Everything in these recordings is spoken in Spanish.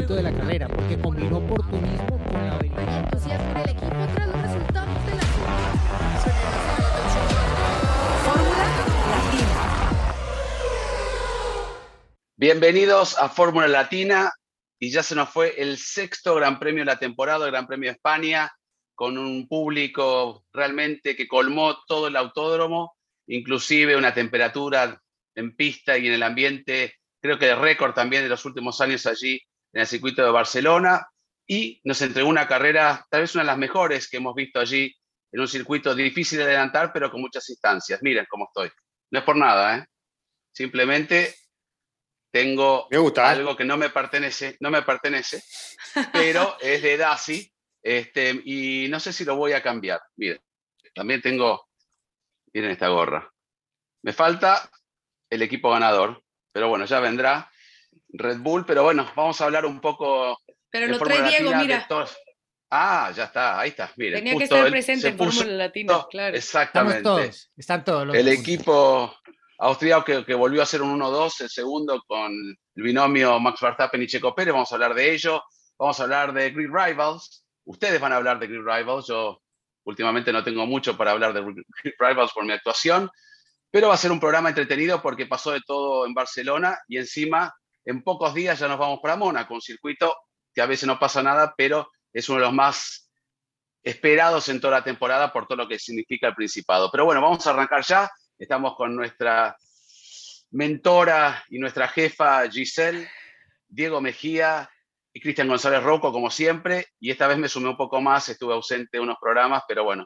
circuito de la carrera, porque combinó oportunismo con la habilidad. Hay entusiasmo en el equipo tras los resultados de la Fórmula Latina. Bienvenidos a Fórmula Latina, y ya se nos fue el sexto Gran Premio de la temporada, el Gran Premio de España, con un público realmente que colmó todo el autódromo, inclusive una temperatura en pista y en el ambiente, creo que de récord también de los últimos años allí en el circuito de Barcelona, y nos entregó una carrera, tal vez una de las mejores que hemos visto allí, en un circuito difícil de adelantar, pero con muchas instancias. Miren cómo estoy. No es por nada, ¿eh? Simplemente tengo algo que no me pertenece, pero es de Daci, y no sé si lo voy a cambiar. Miren, también tengo, miren esta gorra. Me falta el equipo ganador, pero bueno, ya vendrá Red Bull, pero bueno, vamos a hablar un poco Pero de lo Fórmula trae Diego, Latina. mira. Ya está, ahí está, miren. Tenía que justo estar él presente se en Fórmula puso- Latina, claro. Exactamente. Están todos los El dos juntos. equipo austríaco que volvió a ser un 1-2, el segundo con el binomio Max Verstappen y Checo Pérez. Vamos a hablar de ello. Vamos a hablar de Grid Rivals. Ustedes van a hablar de Grid Rivals. Yo últimamente no tengo mucho para hablar de Grid Rivals por mi actuación, pero va a ser un programa entretenido porque pasó de todo en Barcelona y encima en pocos días ya nos vamos para Mónaco, un circuito que a veces no pasa nada, pero es uno de los más esperados en toda la temporada por todo lo que significa el Principado. Pero bueno, vamos a arrancar ya. Estamos con nuestra mentora y nuestra jefa Giselle, Diego Mejía y Cristian González Rocco, como siempre. Y esta vez me sumé un poco más, estuve ausente de unos programas, pero bueno,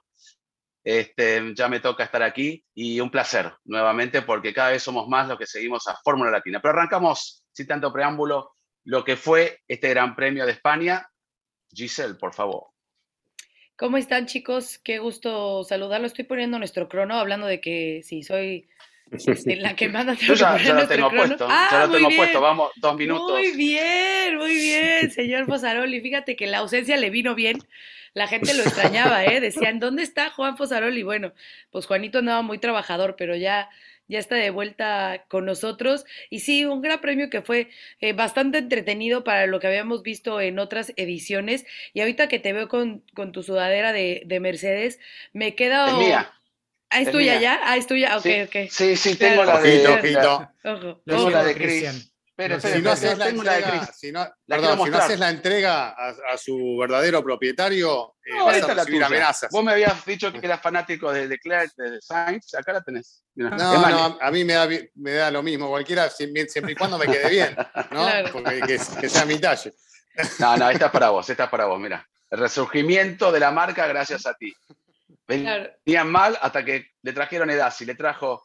ya me toca estar aquí y un placer nuevamente porque cada vez somos más los que seguimos a Fórmula Latina. Pero arrancamos, sin tanto preámbulo, lo que fue este Gran Premio de España. Giselle, por favor. ¿Cómo están, chicos? Qué gusto saludarlos. Estoy poniendo nuestro crono, hablando de que sí, soy la que manda. Yo ya lo tengo puesto, vamos, 2 minutos. Muy bien, señor Fosaroli. Fíjate que la ausencia le vino bien. La gente lo extrañaba, ¿eh? Decían, ¿dónde está Juan Fosaroli? Bueno, pues Juanito andaba muy trabajador, pero ya está de vuelta con nosotros. Y sí, un gran premio que fue bastante entretenido para lo que habíamos visto en otras ediciones. Y ahorita que te veo con tu sudadera de Mercedes, me queda... Es mía. ¿Es tuya ya? Es tuya, ok, ok. Sí, tengo la de... Ojito. Tengo la de Chris. Espera, si no haces la entrega, si no haces la entrega a su verdadero propietario, vas a recibir amenazas. Vos me habías dicho que eras fanático de Leclerc, de Sainz, acá la tenés. Mirá. No, a mí me da lo mismo, cualquiera, siempre y cuando me quede bien, ¿no? Claro. Porque que sea mi talle. No, esta es para vos, mira. El resurgimiento de la marca gracias a ti. Venían mal hasta que le trajeron Edasi, le trajo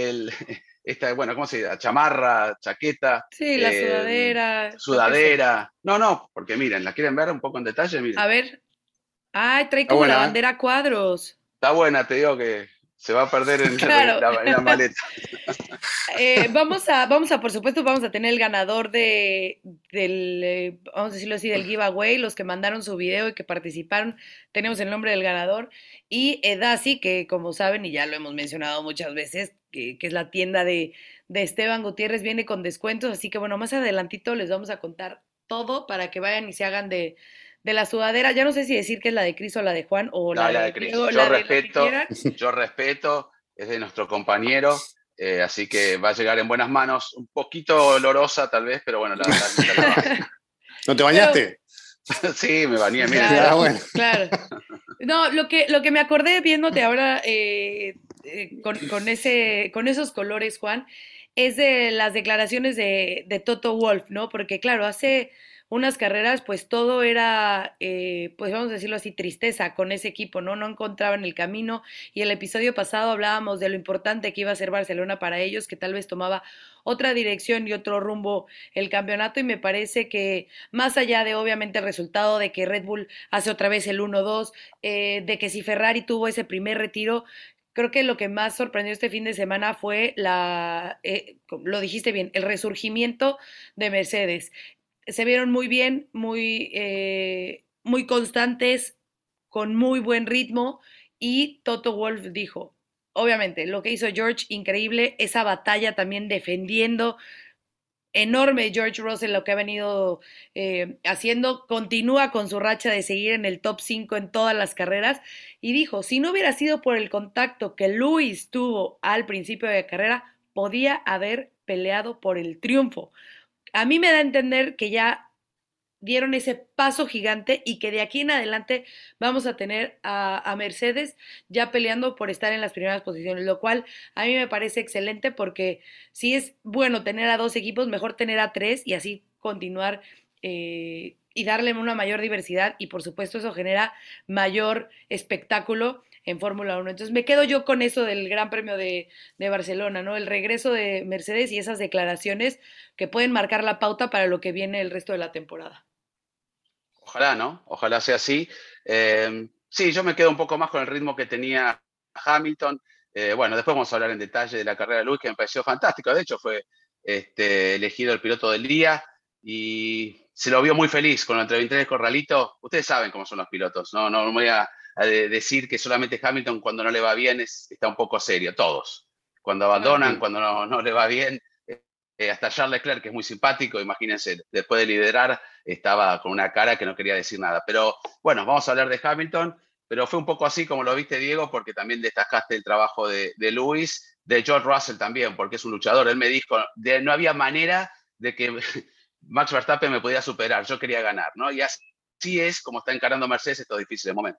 ¿cómo se dice? Chamarra, chaqueta. Sí, la sudadera. Sudadera. No, porque miren, ¿la quieren ver un poco en detalle? Miren. A ver. Ay, trae como la bandera a cuadros. Está buena, te digo que se va a perder en la maleta. Vamos a, por supuesto, vamos a tener el ganador del, vamos a decirlo así, del giveaway, los que mandaron su video y que participaron, tenemos el nombre del ganador, y Edasi, que como saben, y ya lo hemos mencionado muchas veces, que es la tienda de Esteban Gutiérrez, viene con descuentos, así que bueno, más adelantito les vamos a contar todo para que vayan y se hagan de la sudadera. Ya no sé si decir que es la de Cris o la de Juan o la de Cris. Yo respeto, es de nuestro compañero, así que va a llegar en buenas manos, un poquito olorosa tal vez, pero bueno, la ¿No te bañaste? Sí, me bañé, mira. Claro, bueno. Claro. No, lo que me acordé viéndote ahora con esos colores, Juan, es de las declaraciones de Toto Wolff, ¿no? Porque claro, hace unas carreras, pues todo era, pues vamos a decirlo así, tristeza con ese equipo, ¿no? No encontraban el camino, y el episodio pasado hablábamos de lo importante que iba a ser Barcelona para ellos, que tal vez tomaba otra dirección y otro rumbo el campeonato, y me parece que más allá de obviamente el resultado de que Red Bull hace otra vez el 1-2, de que si Ferrari tuvo ese primer retiro, creo que lo que más sorprendió este fin de semana fue lo dijiste bien, el resurgimiento de Mercedes. Se vieron muy bien, muy constantes, con muy buen ritmo, y Toto Wolff dijo, obviamente, lo que hizo George, increíble, esa batalla también defendiendo enorme George Russell lo que ha venido haciendo, continúa con su racha de seguir en el top 5 en todas las carreras y dijo, si no hubiera sido por el contacto que Lewis tuvo al principio de la carrera, podía haber peleado por el triunfo. A mí me da a entender que ya dieron ese paso gigante y que de aquí en adelante vamos a tener a Mercedes ya peleando por estar en las primeras posiciones, lo cual a mí me parece excelente porque si es bueno tener a 2 equipos, mejor tener a 3 y así continuar y darle una mayor diversidad y por supuesto eso genera mayor espectáculo en Fórmula 1. Entonces me quedo yo con eso del Gran Premio de Barcelona, ¿no? El regreso de Mercedes y esas declaraciones que pueden marcar la pauta para lo que viene el resto de la temporada. Ojalá, ¿no? Ojalá sea así. Sí, yo me quedo un poco más con el ritmo que tenía Hamilton. Bueno, después vamos a hablar en detalle de la carrera de Lewis, que me pareció fantástica. De hecho, fue elegido el piloto del día y se lo vio muy feliz con la entrevista de Corralito. Ustedes saben cómo son los pilotos, ¿no? No voy a decir que solamente Hamilton cuando no le va bien está un poco serio, todos. Cuando abandonan, cuando no le va bien, hasta Charles Leclerc, que es muy simpático, imagínense, después de liderar, estaba con una cara que no quería decir nada. Pero bueno, vamos a hablar de Hamilton, pero fue un poco así como lo viste, Diego, porque también destacaste el trabajo de Lewis, de George Russell también, porque es un luchador. Él me dijo, no había manera de que Max Verstappen me pudiera superar, yo quería ganar, ¿no? Y así es como está encarando Mercedes estos difíciles momentos.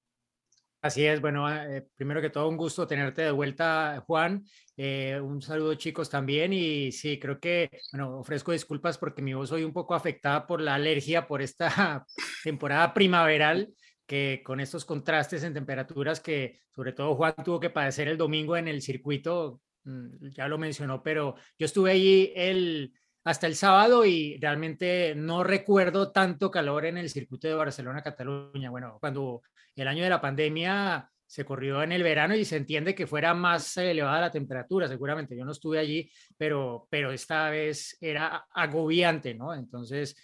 Así es, bueno, primero que todo un gusto tenerte de vuelta, Juan. Un saludo, chicos, también. Y sí, creo que, bueno, ofrezco disculpas porque mi voz hoy un poco afectada por la alergia por esta temporada primaveral, que con estos contrastes en temperaturas que sobre todo Juan tuvo que padecer el domingo en el circuito, ya lo mencionó, pero yo estuve allí hasta el sábado y realmente no recuerdo tanto calor en el circuito de Barcelona-Cataluña. Bueno, cuando el año de la pandemia se corrió en el verano y se entiende que fuera más elevada la temperatura, seguramente. Yo no estuve allí, pero esta vez era agobiante, ¿no? Entonces,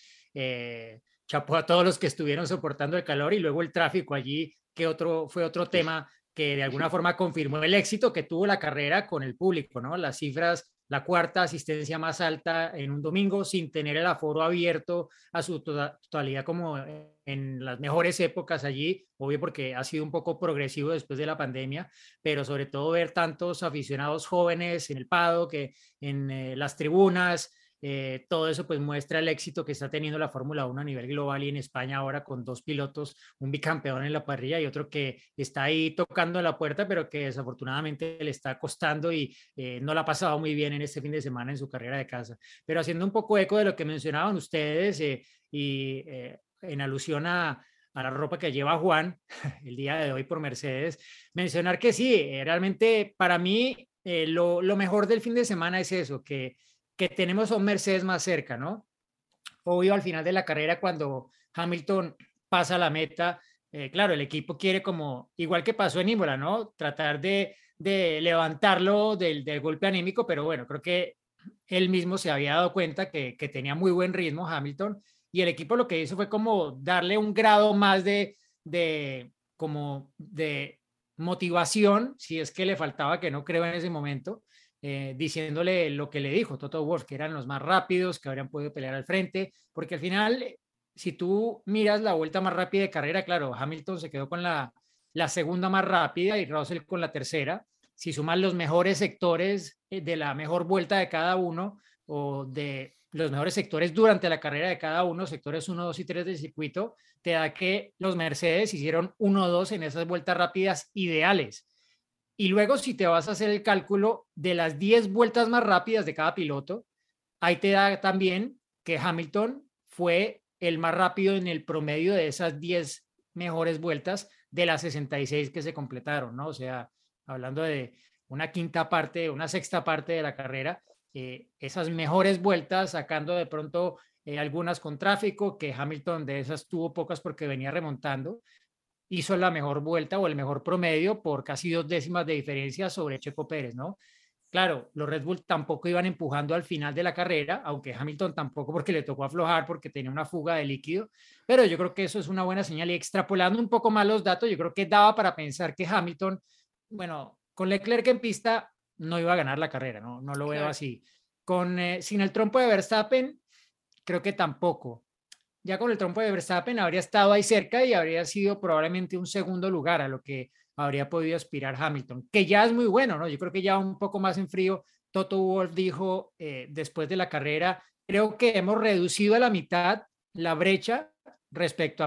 chapó a todos los que estuvieron soportando el calor y luego el tráfico allí, que fue otro tema que de alguna forma confirmó el éxito que tuvo la carrera con el público, ¿no? Las cifras, la cuarta asistencia más alta en un domingo sin tener el aforo abierto a su totalidad como en las mejores épocas allí, obvio porque ha sido un poco progresivo después de la pandemia, pero sobre todo ver tantos aficionados jóvenes en el paddock, en las tribunas, todo eso pues muestra el éxito que está teniendo la Fórmula 1 a nivel global y en España ahora con 2 pilotos, un bicampeón en la parrilla y otro que está ahí tocando la puerta, pero que desafortunadamente le está costando y no la ha pasado muy bien en este fin de semana en su carrera de casa. Pero haciendo un poco eco de lo que mencionaban ustedes en alusión a la ropa que lleva Juan el día de hoy por Mercedes, mencionar que sí, realmente para mí lo mejor del fin de semana es eso, que tenemos a un Mercedes más cerca, ¿no? Obvio, al final de la carrera, cuando Hamilton pasa la meta, claro, el equipo quiere como, igual que pasó en Imola, ¿no? Tratar de levantarlo del golpe anímico, pero bueno, creo que él mismo se había dado cuenta que tenía muy buen ritmo Hamilton y el equipo lo que hizo fue como darle un grado más de motivación, si es que le faltaba, que no creo en ese momento, diciéndole lo que le dijo Toto Wolff, que eran los más rápidos, que habrían podido pelear al frente, porque al final, si tú miras la vuelta más rápida de carrera, claro, Hamilton se quedó con la segunda más rápida y Russell con la tercera. Si sumas los mejores sectores de la mejor vuelta de cada uno o de los mejores sectores durante la carrera de cada uno, sectores 1, 2 y 3 del circuito, te da que los Mercedes hicieron 1, 2 en esas vueltas rápidas ideales. Y luego, si te vas a hacer el cálculo de las 10 vueltas más rápidas de cada piloto, ahí te da también que Hamilton fue el más rápido en el promedio de esas 10 mejores vueltas de las 66 que se completaron, ¿no? O sea, hablando de una quinta parte, una sexta parte de la carrera, esas mejores vueltas, sacando de pronto algunas con tráfico, que Hamilton de esas tuvo pocas porque venía remontando, hizo la mejor vuelta o el mejor promedio por casi 2 décimas de diferencia sobre Checo Pérez, ¿no? Claro, los Red Bull tampoco iban empujando al final de la carrera, aunque Hamilton tampoco porque le tocó aflojar porque tenía una fuga de líquido, pero yo creo que eso es una buena señal y extrapolando un poco más los datos, yo creo que daba para pensar que Hamilton, bueno, con Leclerc en pista no iba a ganar la carrera, no lo veo así. Sin el trompo de Verstappen, creo que tampoco. Ya con el trompo de Verstappen habría estado ahí cerca y habría sido probablemente un segundo lugar a lo que habría podido aspirar Hamilton, que ya es muy bueno, ¿no? Yo creo que ya un poco más en frío, Toto Wolff dijo después de la carrera, creo que hemos reducido a la mitad la brecha respecto a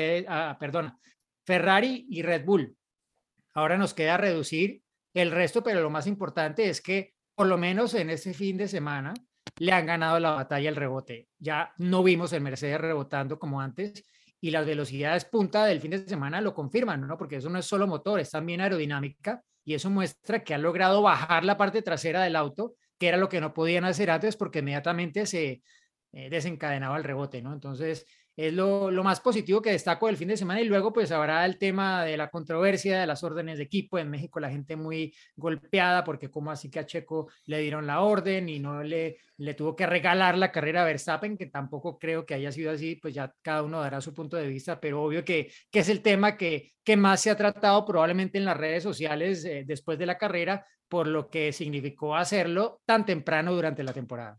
Ferrari y Red Bull. Ahora nos queda reducir el resto, pero lo más importante es que por lo menos en este fin de semana le han ganado la batalla al rebote. Ya no vimos el Mercedes rebotando como antes y las velocidades punta del fin de semana lo confirman, ¿no? Porque eso no es solo motor, es también aerodinámica y eso muestra que han logrado bajar la parte trasera del auto, que era lo que no podían hacer antes porque inmediatamente se desencadenaba el rebote, ¿no? Entonces, es lo más positivo que destaco del fin de semana y luego pues habrá el tema de la controversia de las órdenes de equipo. En México la gente muy golpeada porque como así que a Checo le dieron la orden y no le tuvo que regalar la carrera a Verstappen, que tampoco creo que haya sido así, pues ya cada uno dará su punto de vista, pero obvio que es el tema que más se ha tratado probablemente en las redes sociales después de la carrera, por lo que significó hacerlo tan temprano durante la temporada.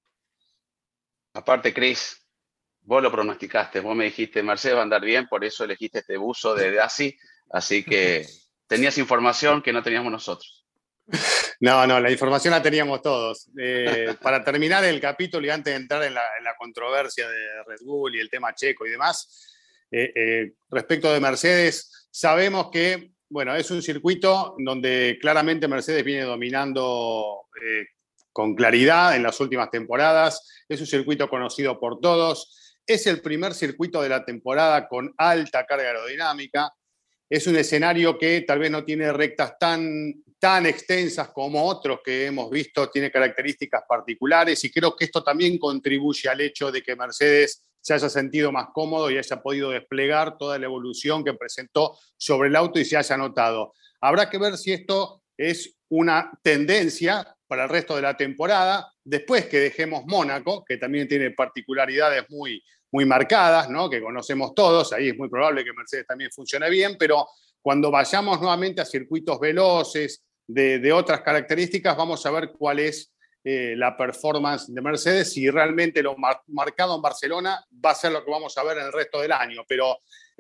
Aparte, Chris, vos lo pronosticaste, vos me dijiste, Mercedes va a andar bien, por eso elegiste este buzo de Daci, así que tenías información que no teníamos nosotros. No, la información la teníamos todos. Para terminar el capítulo y antes de entrar en la controversia de Red Bull y el tema Checo y demás, respecto de Mercedes, sabemos que, bueno, es un circuito donde claramente Mercedes viene dominando con claridad en las últimas temporadas. Es un circuito conocido por todos. Es el primer circuito de la temporada con alta carga aerodinámica. Es un escenario que tal vez no tiene rectas tan extensas como otros que hemos visto, tiene características particulares y creo que esto también contribuye al hecho de que Mercedes se haya sentido más cómodo y haya podido desplegar toda la evolución que presentó sobre el auto y se haya notado. Habrá que ver si esto es una tendencia para el resto de la temporada, después que dejemos Mónaco, que también tiene particularidades muy marcadas, ¿no? Que conocemos todos, ahí es muy probable que Mercedes también funcione bien, pero cuando vayamos nuevamente a circuitos veloces de otras características, vamos a ver cuál es la performance de Mercedes, si realmente lo marcado en Barcelona va a ser lo que vamos a ver en el resto del año, pero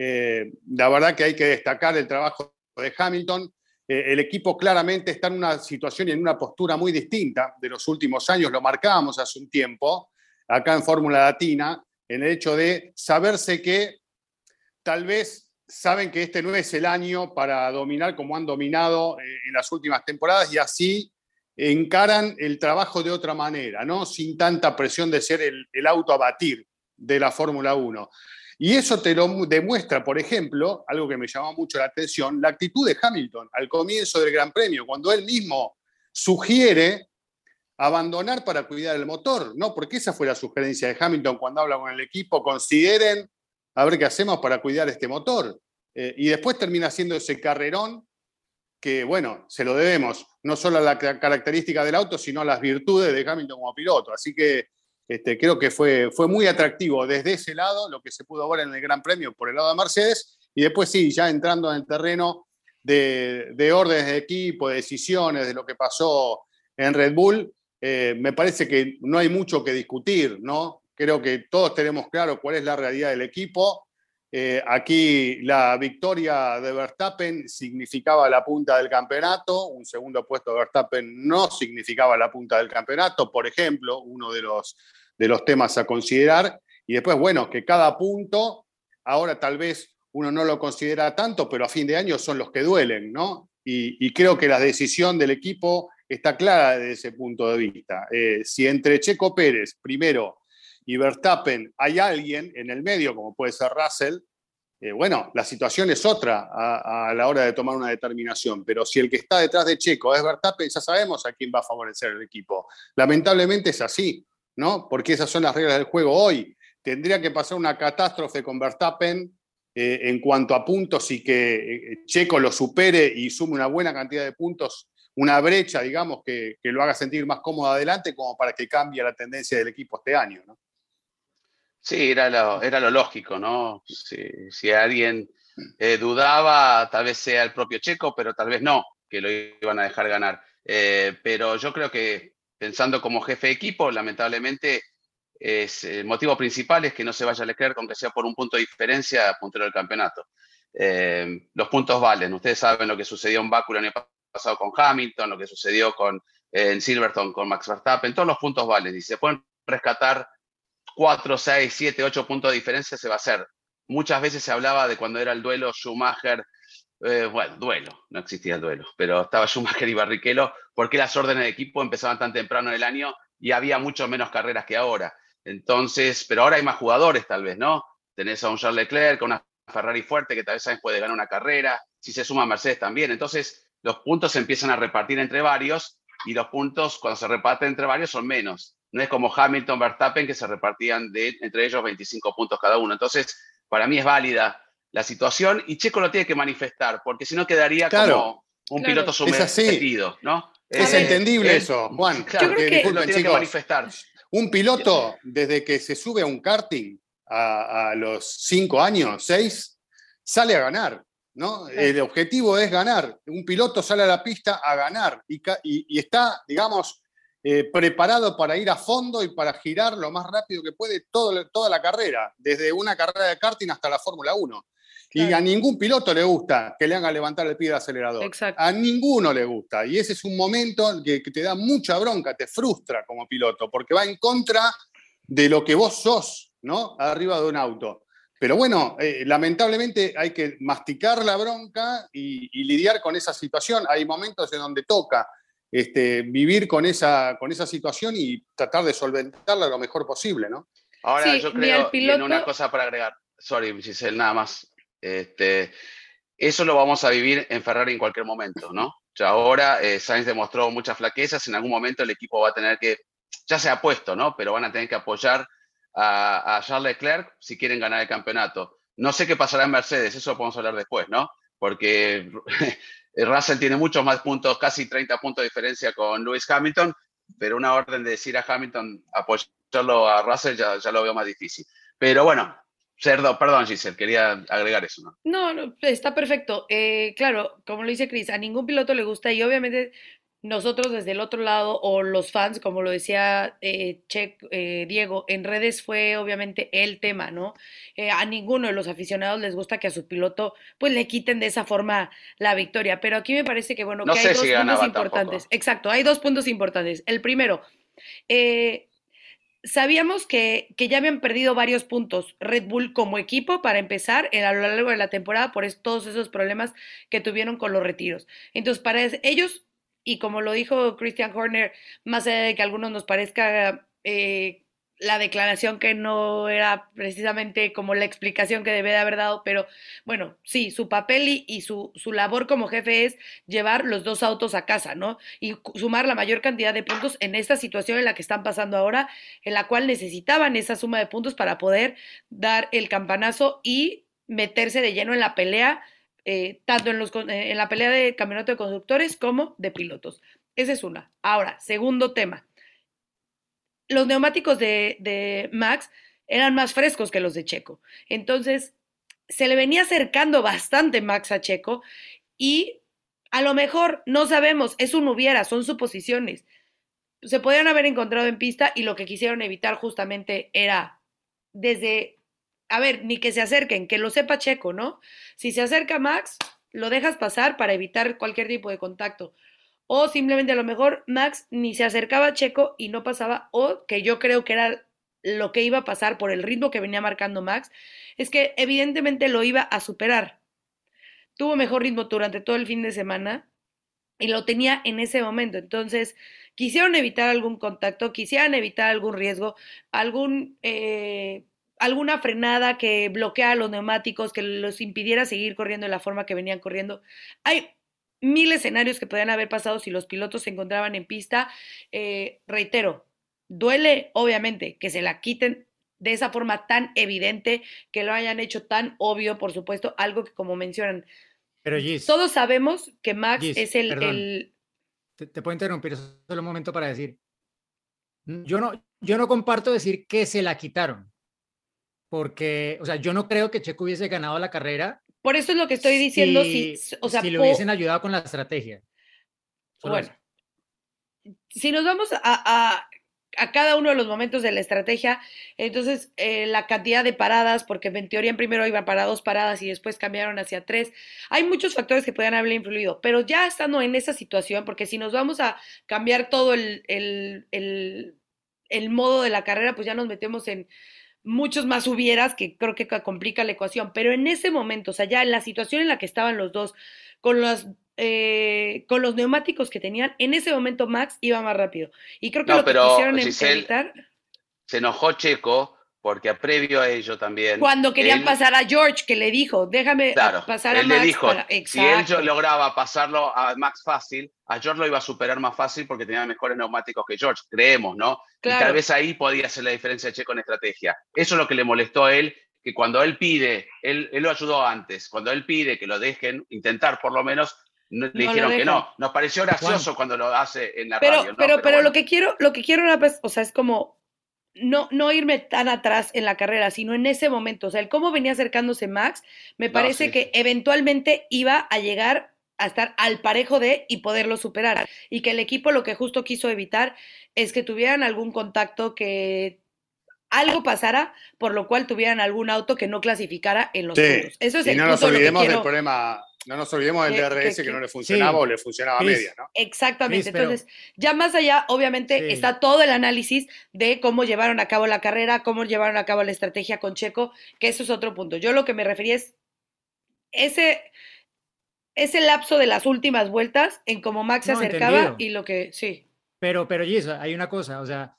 la verdad que hay que destacar el trabajo de Hamilton. El equipo claramente está en una situación y en una postura muy distinta de los últimos años, lo marcábamos hace un tiempo, acá en Fórmula Latina, en el hecho de saberse que tal vez saben que este no es el año para dominar como han dominado en las últimas temporadas y así encaran el trabajo de otra manera, ¿no? Sin tanta presión de ser el auto a batir de la Fórmula 1. Y eso te lo demuestra, por ejemplo, algo que me llamó mucho la atención, la actitud de Hamilton al comienzo del Gran Premio, cuando él mismo sugiere abandonar para cuidar el motor, ¿no? Porque esa fue la sugerencia de Hamilton cuando habla con el equipo, consideren a ver qué hacemos para cuidar este motor. Y después termina siendo ese carrerón que, bueno, se lo debemos no solo a la característica del auto, sino a las virtudes de Hamilton como piloto. Así que creo que fue muy atractivo desde ese lado lo que se pudo ver en el Gran Premio por el lado de Mercedes. Y después sí, ya entrando en el terreno de órdenes de equipo, de decisiones, de lo que pasó en Red Bull, me parece que no hay mucho que discutir, ¿no? Creo que todos tenemos claro cuál es la realidad del equipo. Aquí la victoria de Verstappen significaba la punta del campeonato, un segundo puesto de Verstappen no significaba la punta del campeonato, por ejemplo, uno de los temas a considerar. Y después, bueno, que cada punto, ahora tal vez uno no lo considera tanto, pero a fin de año son los que duelen, ¿no? Y creo que la decisión del equipo está clara desde ese punto de vista. Si entre Checo Pérez, primero, y Verstappen hay alguien en el medio, como puede ser Russell, bueno, la situación es otra a la hora de tomar una determinación, pero si el que está detrás de Checo es Verstappen, ya sabemos a quién va a favorecer el equipo. Lamentablemente es así, ¿no? Porque esas son las reglas del juego hoy. Tendría que pasar una catástrofe con Verstappen en cuanto a puntos y que Checo lo supere y sume una buena cantidad de puntos, una brecha, digamos, que lo haga sentir más cómodo adelante como para que cambie la tendencia del equipo este año, ¿no? Sí, era lo lógico, ¿no? Si alguien dudaba, tal vez sea el propio Checo, pero tal vez no, que lo iban a dejar ganar. Pero yo creo que pensando como jefe de equipo, lamentablemente el motivo principal es que no se vaya Leclerc, aunque sea por un punto de diferencia, puntero del campeonato. Los puntos valen. Ustedes saben lo que sucedió en Baku el año pasado con Hamilton, lo que sucedió en Silverstone con Max Verstappen. Todos los puntos valen. Y si se pueden rescatar 4, 6, 7, 8 puntos de diferencia, se va a hacer. Muchas veces se hablaba de cuando era el duelo Schumacher. Duelo, no existía el duelo, pero estaba Schumacher y Barrichello, porque las órdenes de equipo empezaban tan temprano en el año y había mucho menos carreras que ahora. Entonces, pero ahora hay más jugadores tal vez, ¿no? Tenés a un Charles Leclerc, a una Ferrari fuerte que tal vez puede ganar una carrera, si se suma Mercedes también. Entonces, los puntos se empiezan a repartir entre varios y los puntos cuando se reparten entre varios son menos. No es como Hamilton, Verstappen, que se repartían entre ellos 25 puntos cada uno. Entonces, para mí es válida la situación y Checo lo tiene que manifestar, porque si no quedaría como un piloto sometido, ¿no? Es entendible eso, Juan. Claro, yo creo que disculpen, lo tiene que manifestar. Un piloto, desde que se sube a un karting a los 5 años, 6, sale a ganar, ¿no? El objetivo es ganar. Un piloto sale a la pista a ganar y está, digamos, preparado para ir a fondo y para girar lo más rápido que puede toda la carrera, desde una carrera de karting hasta la Fórmula 1. Claro. Y a ningún piloto le gusta que le hagan levantar el pie de acelerador. Exacto. A ninguno le gusta. Y ese es un momento que te da mucha bronca, te frustra como piloto, porque va en contra de lo que vos sos, ¿no? Arriba de un auto. Pero bueno, lamentablemente hay que masticar la bronca y lidiar con esa situación. Hay momentos en donde toca vivir con esa situación y tratar de solventarla lo mejor posible, ¿no? Ahora yo creo, viene una cosa para agregar. Sorry, Giselle, nada más. Eso lo vamos a vivir en Ferrari en cualquier momento, ¿no? Ya ahora Sainz demostró muchas flaquezas, en algún momento el equipo va a tener que, ya se ha puesto, ¿no? Pero van a tener que apoyar a Charles Leclerc si quieren ganar el campeonato. No sé qué pasará en Mercedes, eso lo podemos hablar después, ¿no? Porque Russell tiene muchos más puntos, casi 30 puntos de diferencia con Lewis Hamilton, pero una orden de decir a Hamilton apoyarlo a Russell ya lo veo más difícil. Pero bueno, perdón, Giselle, quería agregar eso, ¿no? No, está perfecto. Claro, como lo dice Chris, a ningún piloto le gusta y obviamente nosotros desde el otro lado o los fans, como lo decía Diego, en redes fue obviamente el tema, ¿no? A ninguno de los aficionados les gusta que a su piloto pues le quiten de esa forma la victoria, pero aquí me parece que bueno, no que sé hay dos si puntos importantes. Tampoco. Exacto, hay 2 puntos importantes. El primero, sabíamos que ya habían perdido varios puntos Red Bull como equipo para empezar a lo largo de la temporada por todos esos problemas que tuvieron con los retiros. Entonces, para ellos, y como lo dijo Christian Horner, más allá de que a algunos nos parezca la declaración que no era precisamente como la explicación que debe de haber dado, pero bueno, sí, su papel y su labor como jefe es llevar los 2 autos a casa, ¿no? Y sumar la mayor cantidad de puntos en esta situación en la que están pasando ahora, en la cual necesitaban esa suma de puntos para poder dar el campanazo y meterse de lleno en la pelea, tanto en la pelea de campeonato de constructores como de pilotos. Esa es una. Ahora, segundo tema. Los neumáticos de Max eran más frescos que los de Checo. Entonces, se le venía acercando bastante Max a Checo y a lo mejor, no sabemos, es un hubiera, son suposiciones. Se podían haber encontrado en pista y lo que quisieron evitar justamente era ni que se acerquen, que lo sepa Checo, ¿no? Si se acerca Max, lo dejas pasar para evitar cualquier tipo de contacto. O simplemente a lo mejor Max ni se acercaba a Checo y no pasaba, o que yo creo que era lo que iba a pasar por el ritmo que venía marcando Max, es que evidentemente lo iba a superar. Tuvo mejor ritmo durante todo el fin de semana y lo tenía en ese momento. Entonces, quisieron evitar algún contacto, quisieran evitar algún riesgo, alguna frenada que bloqueara los neumáticos, que los impidiera seguir corriendo de la forma que venían corriendo. Hay 1000 escenarios que podían haber pasado si los pilotos se encontraban en pista. Reitero, duele obviamente que se la quiten de esa forma tan evidente, que lo hayan hecho tan obvio, por supuesto, algo que como mencionan, pero Gis, todos sabemos que Max Gis, es perdón, te puedo interrumpir solo un momento para decir, yo no comparto decir que se la quitaron, porque, o sea, yo no creo que Checo hubiese ganado la carrera. Por eso es lo que estoy diciendo, si le hubiesen ayudado con la estrategia. Solo bueno, eso. si nos vamos a cada uno de los momentos de la estrategia, entonces la cantidad de paradas, porque en teoría primero iba para 2 paradas y después cambiaron hacia 3, hay muchos factores que pueden haber influido, pero ya estando en esa situación, porque si nos vamos a cambiar todo el modo de la carrera, pues ya nos metemos en muchos más hubieras que creo que complica la ecuación, pero en ese momento, o sea, ya en la situación en la que estaban los dos, con los neumáticos que tenían, en ese momento Max iba más rápido. Y creo que No, lo que pero quisieron Giselle, evitar se enojó Checo porque previo a ello también, cuando querían él, pasar a George, que le dijo, déjame claro, pasar a él le Max dijo, para... si él Exacto, lograba pasarlo a Max fácil, a George lo iba a superar más fácil porque tenía mejores neumáticos que George, creemos, ¿no? Y tal claro. vez ahí podía ser la diferencia de Checo en estrategia. Eso es lo que le molestó a él, que cuando él pide, él lo ayudó antes, cuando él pide que lo dejen intentar por lo menos, le No lo dijeron que dejan. no. Nos pareció gracioso Juan, cuando lo hace en la Pero, radio, ¿no? pero, Pero pero bueno, lo que quiero una vez, o sea, es como no irme tan atrás en la carrera, sino en ese momento. O sea, el cómo venía acercándose Max, me no, parece sí. que eventualmente iba a llegar a estar al parejo de y poderlo superar. Y que el equipo lo que justo quiso evitar es que tuvieran algún contacto, que algo pasara, por lo cual tuvieran algún auto que no clasificara en los Sí, puntos. Eso es y el no nos punto de lo que olvidemos del quiero. problema, no nos olvidemos del DRS que no le funcionaba sí, o le funcionaba a media, Chris, ¿no? Exactamente. Chris, pero Entonces, ya más allá, obviamente, sí. está todo el análisis de cómo llevaron a cabo la carrera, cómo llevaron a cabo la estrategia con Checo, que eso es otro punto. Yo lo que me refería es ese, ese lapso de las últimas vueltas en cómo Max se No, acercaba entendido. y lo que, sí, Pero Gisa, hay una cosa, o sea,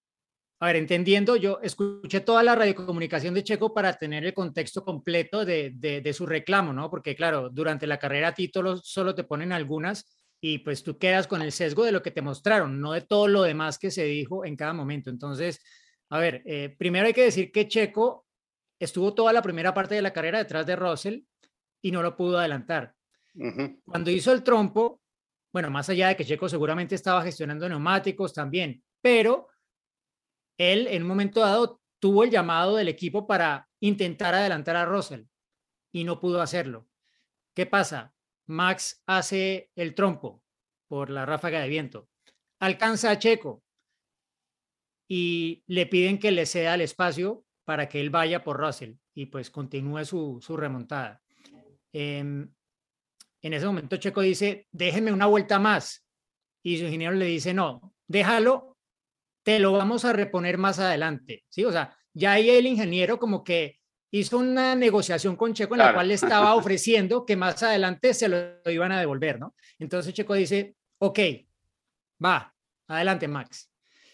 a ver, entendiendo, yo escuché toda la radiocomunicación de Checo para tener el contexto completo de su reclamo, ¿no? Porque claro, durante la carrera a ti solo te ponen algunas y pues tú quedas con el sesgo de lo que te mostraron, no de todo lo demás que se dijo en cada momento. Entonces, a ver, primero hay que decir que Checo estuvo toda la primera parte de la carrera detrás de Russell y no lo pudo adelantar. Cuando hizo el trompo, bueno, más allá de que Checo seguramente estaba gestionando neumáticos también, pero él en un momento dado tuvo el llamado del equipo para intentar adelantar a Russell y no pudo hacerlo. ¿Qué pasa? Max hace el trompo por la ráfaga de viento, alcanza a Checo y le piden que le ceda el espacio para que él vaya por Russell y pues continúe su remontada. En ese momento Checo dice, déjeme una vuelta más y su ingeniero le dice, no, déjalo, te lo vamos a reponer más adelante, ¿sí? O sea, ya ahí el ingeniero como que hizo una negociación con Checo en la Claro. cual le estaba ofreciendo que más adelante se lo iban a devolver, ¿no? Entonces Checo dice, ok, va, adelante Max.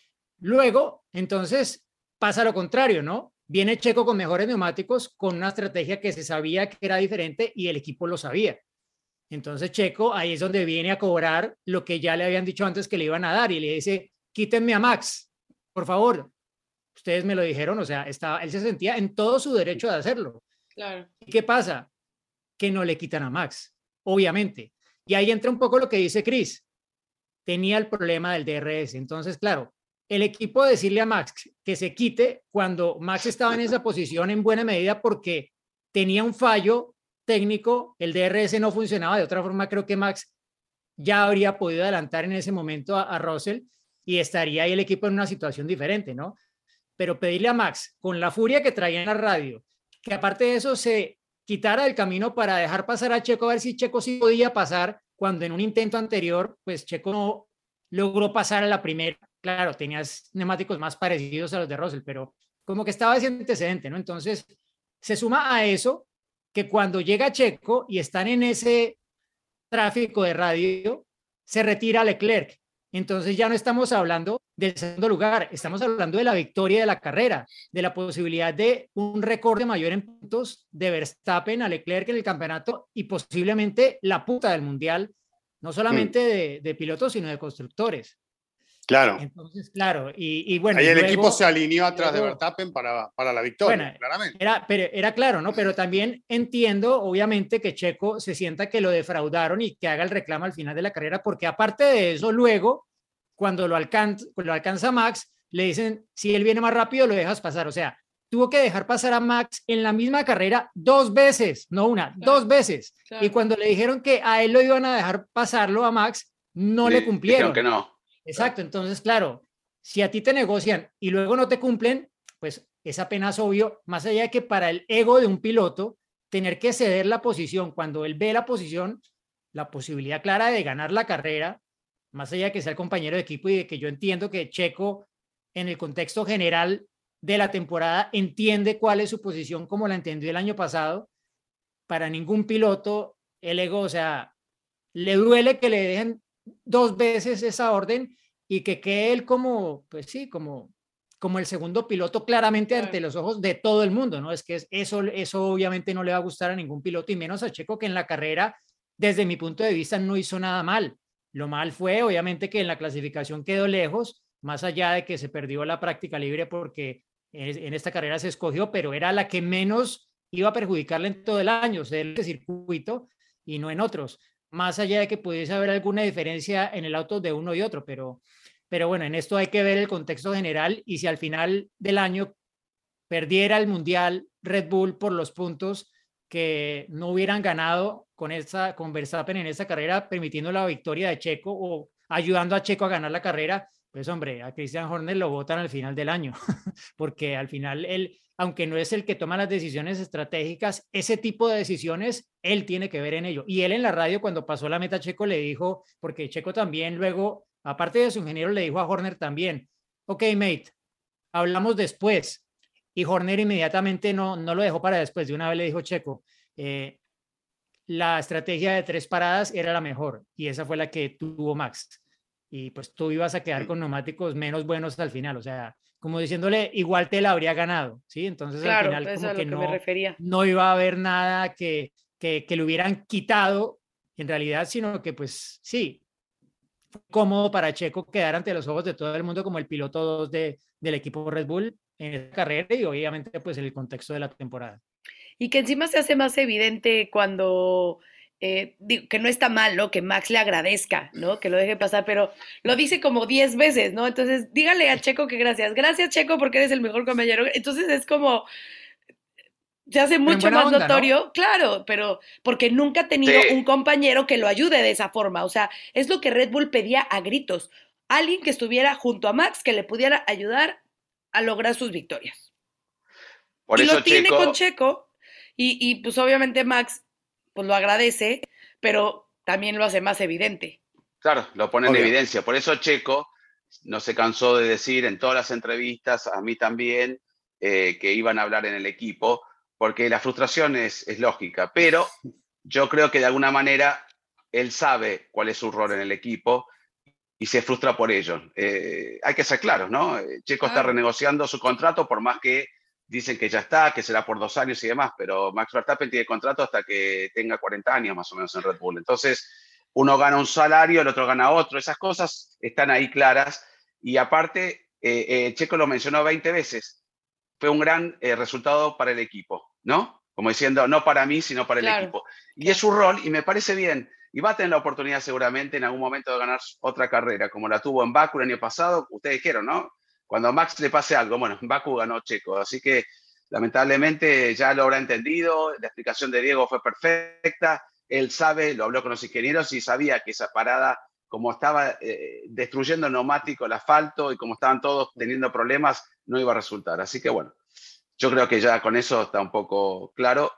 Luego, entonces, pasa lo contrario, ¿no? Viene Checo con mejores neumáticos, con una estrategia que se sabía que era diferente y el equipo lo sabía. Entonces Checo ahí es donde viene a cobrar lo que ya le habían dicho antes que le iban a dar y le dice, quítenme a Max, por favor. Ustedes me lo dijeron, o sea, él se sentía en todo su derecho de hacerlo. claro. ¿Y qué pasa? Que no le quitan a Max, obviamente. Y ahí entra un poco lo que dice Chris. Tenía el problema del DRS. Entonces, claro, el equipo decirle a Max que se quite cuando Max estaba en esa posición en buena medida porque tenía un fallo técnico, el DRS no funcionaba. De otra forma, creo que Max ya habría podido adelantar en ese momento a Russell y estaría ahí el equipo en una situación diferente, ¿no? Pero pedirle a Max, con la furia que traía en la radio, que aparte de eso se quitara del camino para dejar pasar a Checo, a ver si Checo sí podía pasar, cuando en un intento anterior, pues Checo no logró pasar a la primera. Claro, tenías neumáticos más parecidos a los de Russell, pero como que estaba ese antecedente, ¿no? Entonces, se suma a eso que cuando llega Checo y están en ese tráfico de radio, se retira Leclerc. Entonces ya no estamos hablando del segundo lugar, estamos hablando de la victoria de la carrera, de la posibilidad de un récord mayor en puntos de Verstappen a Leclerc en el campeonato y posiblemente la puta del mundial, no solamente de pilotos, sino de constructores. Claro. Entonces, claro, y bueno. Ahí y el luego, equipo se alineó atrás de luego, Verstappen para la victoria, bueno, claramente. era claro, ¿no? Pero también entiendo, obviamente, que Checo se sienta que lo defraudaron y que haga el reclamo al final de la carrera, porque aparte de eso, luego, cuando lo alcanza Max, le dicen, si él viene más rápido, lo dejas pasar. O sea, tuvo que dejar pasar a Max en la misma carrera 2 veces, no una, Claro, 2 veces. claro. Y cuando le dijeron que a él lo iban a dejar pasarlo a Max, no le Dijeron cumplieron. que no. Exacto, entonces, claro, si a ti te negocian y luego no te cumplen, pues es apenas obvio, más allá de que para el ego de un piloto, tener que ceder la posición, cuando él ve la posición, la posibilidad clara de ganar la carrera, más allá de que sea el compañero de equipo y de que yo entiendo que Checo, en el contexto general de la temporada, entiende cuál es su posición como la entendió el año pasado, para ningún piloto el ego, o sea, le duele que le dejen dos veces esa orden y que quede él como, pues sí, como el segundo piloto claramente ante los ojos de todo el mundo, ¿no? Es que eso obviamente no le va a gustar a ningún piloto y menos a Checo, que en la carrera, desde mi punto de vista, no hizo nada mal. Lo mal fue, obviamente, que en la clasificación quedó lejos, más allá de que se perdió la práctica libre porque en esta carrera se escogió, pero era la que menos iba a perjudicarle en todo el año, ser el circuito y no en otros, más allá de que pudiese haber alguna diferencia en el auto de uno y otro, pero bueno, en esto hay que ver el contexto general y si al final del año perdiera el Mundial Red Bull por los puntos que no hubieran ganado con Verstappen en esta carrera, permitiendo la victoria de Checo o ayudando a Checo a ganar la carrera, pues hombre, a Christian Horner lo votan al final del año, porque al final él, aunque no es el que toma las decisiones estratégicas, ese tipo de decisiones él tiene que ver en ello. Y él en la radio cuando pasó la meta Checo le dijo, porque Checo también luego, aparte de su ingeniero, le dijo a Horner también, ok, mate, hablamos después. Y Horner inmediatamente no lo dejó para después, de una vez le dijo Checo, la estrategia de 3 paradas era la mejor y esa fue la que tuvo Max. Y pues tú ibas a quedar con neumáticos menos buenos al final, o sea, como diciéndole, igual te la habría ganado, ¿sí? Entonces al Claro, final eso es como a que lo que me refería. no iba a haber nada que le hubieran quitado en realidad, sino que pues sí, cómodo para Checo quedar ante los ojos de todo el mundo como el piloto 2 del equipo Red Bull en esta carrera y obviamente pues en el contexto de la temporada. Y que encima se hace más evidente cuando, digo, que no está mal, ¿no? Que Max le agradezca, ¿no? Que lo deje pasar, pero lo dice como 10 veces, ¿no? Entonces, dígale a Checo que gracias. Gracias, Checo, porque eres el mejor compañero. Entonces es como, se hace Pero en mucho buena más onda, ¿no? notorio, claro, pero porque nunca ha tenido Sí, un compañero que lo ayude de esa forma. O sea, es lo que Red Bull pedía a gritos. Alguien que estuviera junto a Max, que le pudiera ayudar a lograr sus victorias. por Y eso lo tiene con Checo, Checo, y pues obviamente Max pues lo agradece, pero también lo hace más evidente. claro, lo pone en Obvio. evidencia. Por eso Checo no se cansó de decir en todas las entrevistas, a mí también, que iban a hablar en el equipo, porque la frustración es lógica, pero yo creo que de alguna manera él sabe cuál es su rol en el equipo y se frustra por ello. Hay que ser claros, ¿no? Checo está Claro. renegociando su contrato por más que dicen que ya está, que será por 2 años y demás, pero Max Verstappen tiene contrato hasta que tenga 40 años más o menos en Red Bull. Entonces, uno gana un salario, el otro gana otro, esas cosas están ahí claras y aparte, Checo lo mencionó 20 veces, fue un gran resultado para el equipo, ¿no? Como diciendo, no para mí, sino para el Claro, equipo. Y es claro. su rol y me parece bien. Y va a tener la oportunidad seguramente en algún momento de ganar otra carrera, como la tuvo en Baku el año pasado. Ustedes dijeron, ¿no? Cuando a Max le pase algo, bueno, en Baku ganó Checo. Así que lamentablemente ya lo habrá entendido. La explicación de Diego fue perfecta. Él sabe, lo habló con los ingenieros y sabía que esa parada, como estaba destruyendo el neumático, el asfalto y como estaban todos teniendo problemas, no iba a resultar. Así que bueno, yo creo que ya con eso está un poco claro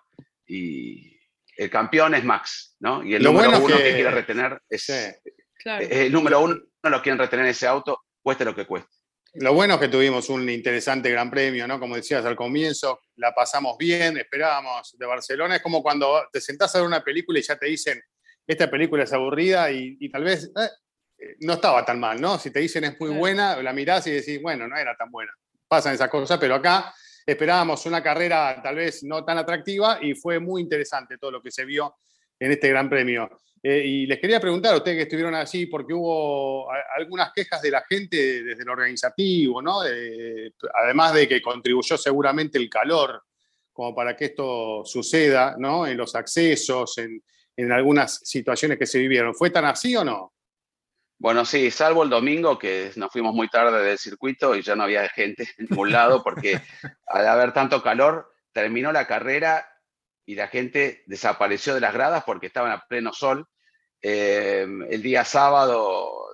y el campeón es Max, ¿no? Y el Lo número bueno es uno que quiere que, retener sí, es, Claro. el número uno lo quieren retener en ese auto, cueste lo que cueste. lo bueno es que tuvimos un interesante gran premio, ¿no? Como decías al comienzo, la pasamos bien, esperábamos de Barcelona. Es como cuando te sentás a ver una película y ya te dicen, esta película es aburrida y tal vez no estaba tan mal, ¿no? Si te dicen es muy Claro. buena, la mirás y decís, bueno, no era tan buena. Pasan esas cosas, pero acá esperábamos una carrera tal vez no tan atractiva y fue muy interesante todo lo que se vio en este gran premio. Y les quería preguntar a ustedes que estuvieron allí, porque hubo algunas quejas de la gente desde el organizativo, ¿no? Además de que contribuyó seguramente el calor, como para que esto suceda, ¿no? En los accesos, en algunas situaciones que se vivieron. ¿Fue tan así o no? Bueno, sí, salvo el domingo que nos fuimos muy tarde del circuito y ya no había gente en ningún lado porque al haber tanto calor terminó la carrera y la gente desapareció de las gradas porque estaban a pleno sol. El día sábado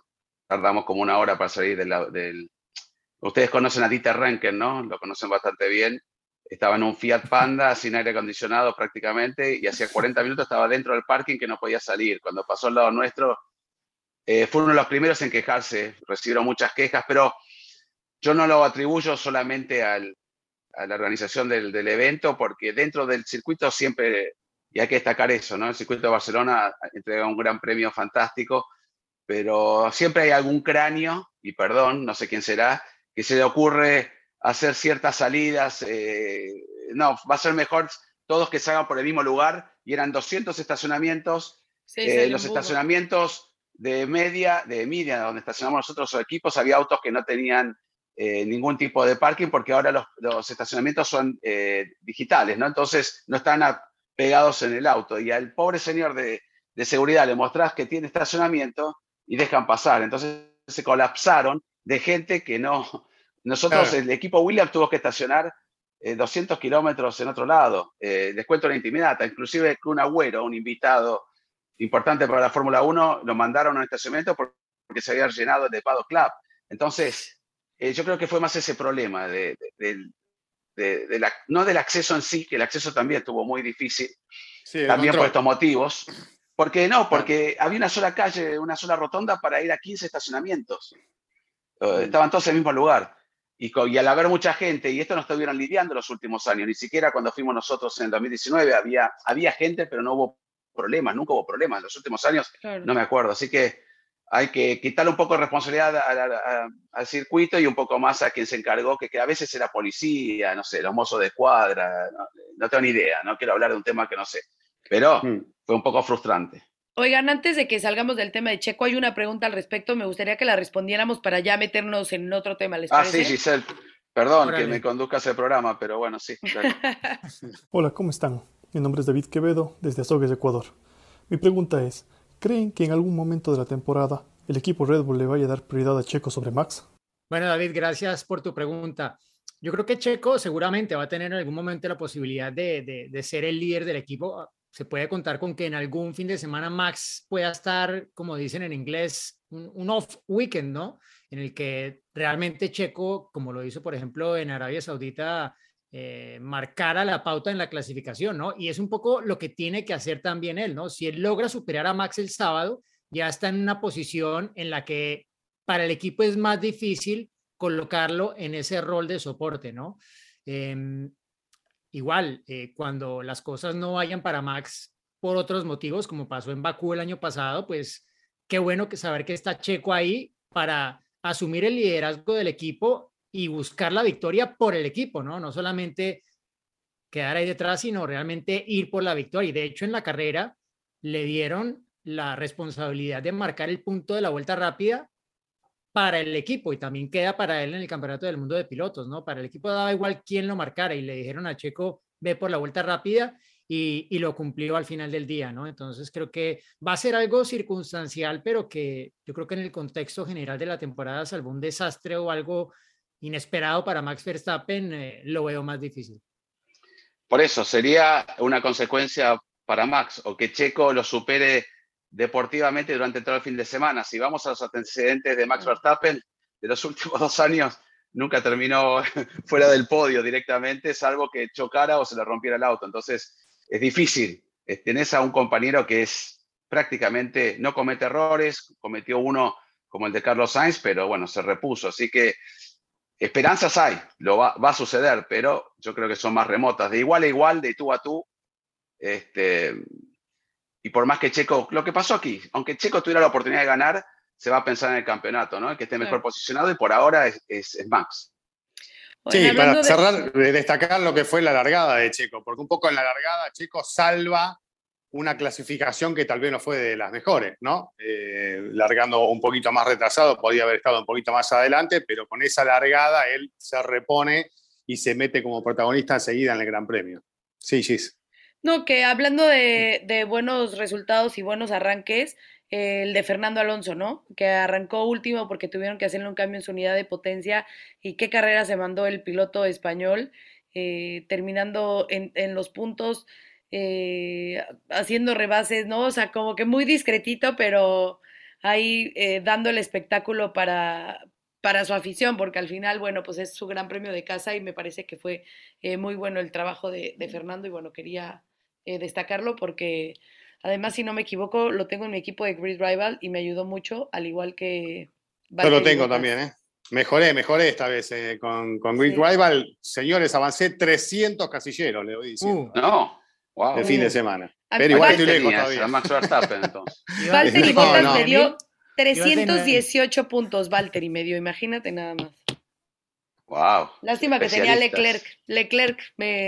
tardamos como una hora para salir del... Ustedes conocen a Dieter Renken, ¿no? Lo conocen bastante bien. Estaba en un Fiat Panda sin aire acondicionado prácticamente y hacía 40 minutos estaba dentro del parking que no podía salir. Cuando pasó al lado nuestro, fue uno de los primeros en quejarse. Recibieron muchas quejas, pero yo no lo atribuyo solamente a la organización del evento, porque dentro del circuito siempre, y hay que destacar eso, ¿no? El circuito de Barcelona entrega un gran premio fantástico, pero siempre hay algún cráneo, y perdón, no sé quién será, que se le ocurre hacer ciertas salidas. No, va a ser mejor todos que salgan por el mismo lugar, y eran 200 estacionamientos. Sí, sale Los un burro. estacionamientos de media, donde estacionamos nosotros los equipos, había autos que no tenían ningún tipo de parking, porque ahora los estacionamientos son digitales, ¿no? Entonces no están pegados en el auto. Y al pobre señor de seguridad le mostrás que tiene estacionamiento y dejan pasar. Entonces se colapsaron de gente que no... Nosotros, Claro. el equipo Williams tuvo que estacionar 200 kilómetros en otro lado. Les cuento la intimidad. Inclusive Kun Agüero, un invitado importante para la Fórmula 1, lo mandaron a un estacionamiento porque se había llenado el Paddock Club. Entonces, yo creo que fue más ese problema no del acceso en sí, que el acceso también estuvo muy difícil, Sí, el también por control. estos motivos. Porque no, Claro. porque había una sola calle, una sola rotonda para ir a 15 estacionamientos. Mm. Estaban todos en el mismo lugar. Y al haber mucha gente, y esto no estuvieron lidiando los últimos años, ni siquiera cuando fuimos nosotros en el 2019 había gente, pero no hubo problemas, nunca hubo problemas. En los últimos años Claro. no me acuerdo. Así que hay que quitarle un poco de responsabilidad al circuito y un poco más a quien se encargó, que a veces era policía, no sé, los mozos de escuadra, no tengo ni idea, no quiero hablar de un tema que no sé. Pero Mm. fue un poco frustrante. Oigan, antes de que salgamos del tema de Checo, hay una pregunta al respecto. Me gustaría que la respondiéramos para ya meternos en otro tema, ¿les Ah, sí, parece? Giselle, perdón que me Órale. conduzcas el programa, pero bueno, sí, dale. Hola, ¿cómo están? Mi nombre es David Quevedo, desde Azogues, Ecuador. Mi pregunta es, ¿creen que en algún momento de la temporada el equipo Red Bull le vaya a dar prioridad a Checo sobre Max? Bueno, David, gracias por tu pregunta. Yo creo que Checo seguramente va a tener en algún momento la posibilidad de ser el líder del equipo. Se puede contar con que en algún fin de semana Max pueda estar, como dicen en inglés, un off weekend, ¿no? En el que realmente Checo, como lo hizo, por ejemplo, en Arabia Saudita, marcara la pauta en la clasificación, ¿no? Y es un poco lo que tiene que hacer también él, ¿no? Si él logra superar a Max el sábado, ya está en una posición en la que para el equipo es más difícil colocarlo en ese rol de soporte, ¿no? Igual, cuando las cosas no vayan para Max por otros motivos, como pasó en Bakú el año pasado, pues qué bueno que saber que está Checo ahí para asumir el liderazgo del equipo y buscar la victoria por el equipo, ¿no? No solamente quedar ahí detrás, sino realmente ir por la victoria. Y de hecho, en la carrera le dieron la responsabilidad de marcar el punto de la vuelta rápida para el equipo y también queda para él en el Campeonato del Mundo de Pilotos, ¿no? Para el equipo daba igual quién lo marcara y le dijeron a Checo, ve por la vuelta rápida y lo cumplió al final del día, ¿no? Entonces creo que va a ser algo circunstancial, pero que yo creo que en el contexto general de la temporada, salvo un desastre o algo inesperado para Max Verstappen, lo veo más difícil. Por eso, sería una consecuencia para Max, o que Checo lo supere deportivamente durante todo el fin de semana. Si vamos a los antecedentes de Max Verstappen, de los últimos 2 años, nunca terminó fuera del podio directamente, salvo que chocara o se le rompiera el auto. Entonces, es difícil. Tenés a un compañero que es prácticamente, no comete errores, cometió uno como el de Carlos Sainz, pero bueno, se repuso. Así que esperanzas hay, va a suceder, pero yo creo que son más remotas. De igual a igual, de tú a tú, y por más que Checo, lo que pasó aquí, aunque Checo tuviera la oportunidad de ganar, se va a pensar en el campeonato, ¿no? El que esté mejor Claro. posicionado, y por ahora es Max. Oigan, Sí, para hablando de... cerrar, destacar lo que fue la largada de Checo, porque un poco en la largada Checo salva una clasificación que tal vez no fue de las mejores, ¿no? Largando un poquito más retrasado, podía haber estado un poquito más adelante, pero con esa largada él se repone y se mete como protagonista enseguida en el Gran Premio. Sí, Gis. No, que hablando de buenos resultados y buenos arranques, el de Fernando Alonso, ¿no? Que arrancó último porque tuvieron que hacerle un cambio en su unidad de potencia y qué carrera se mandó el piloto español, terminando en los puntos, haciendo rebases, ¿no? O sea, como que muy discretito, pero ahí dando el espectáculo para su afición, porque al final, bueno, pues es su gran premio de casa y me parece que fue muy bueno el trabajo de Fernando y bueno, quería destacarlo porque además, si no me equivoco, lo tengo en mi equipo de Grid Rival y me ayudó mucho, al igual que Yo lo Valtteri tengo Bottas. también, ¿eh? Mejoré esta vez con Greek Sí. Rival. Señores, avancé 300 casilleros, le voy diciendo, No, wow. el fin de semana. A- Pero igual Val- estoy lejos Tenías todavía. a Max Verstappen, entonces. Valtteri No, Bottas no. me dio Ibas de 318 puntos, Valtteri me dio, imagínate nada más. Wow. Lástima que tenía Especialistas. Leclerc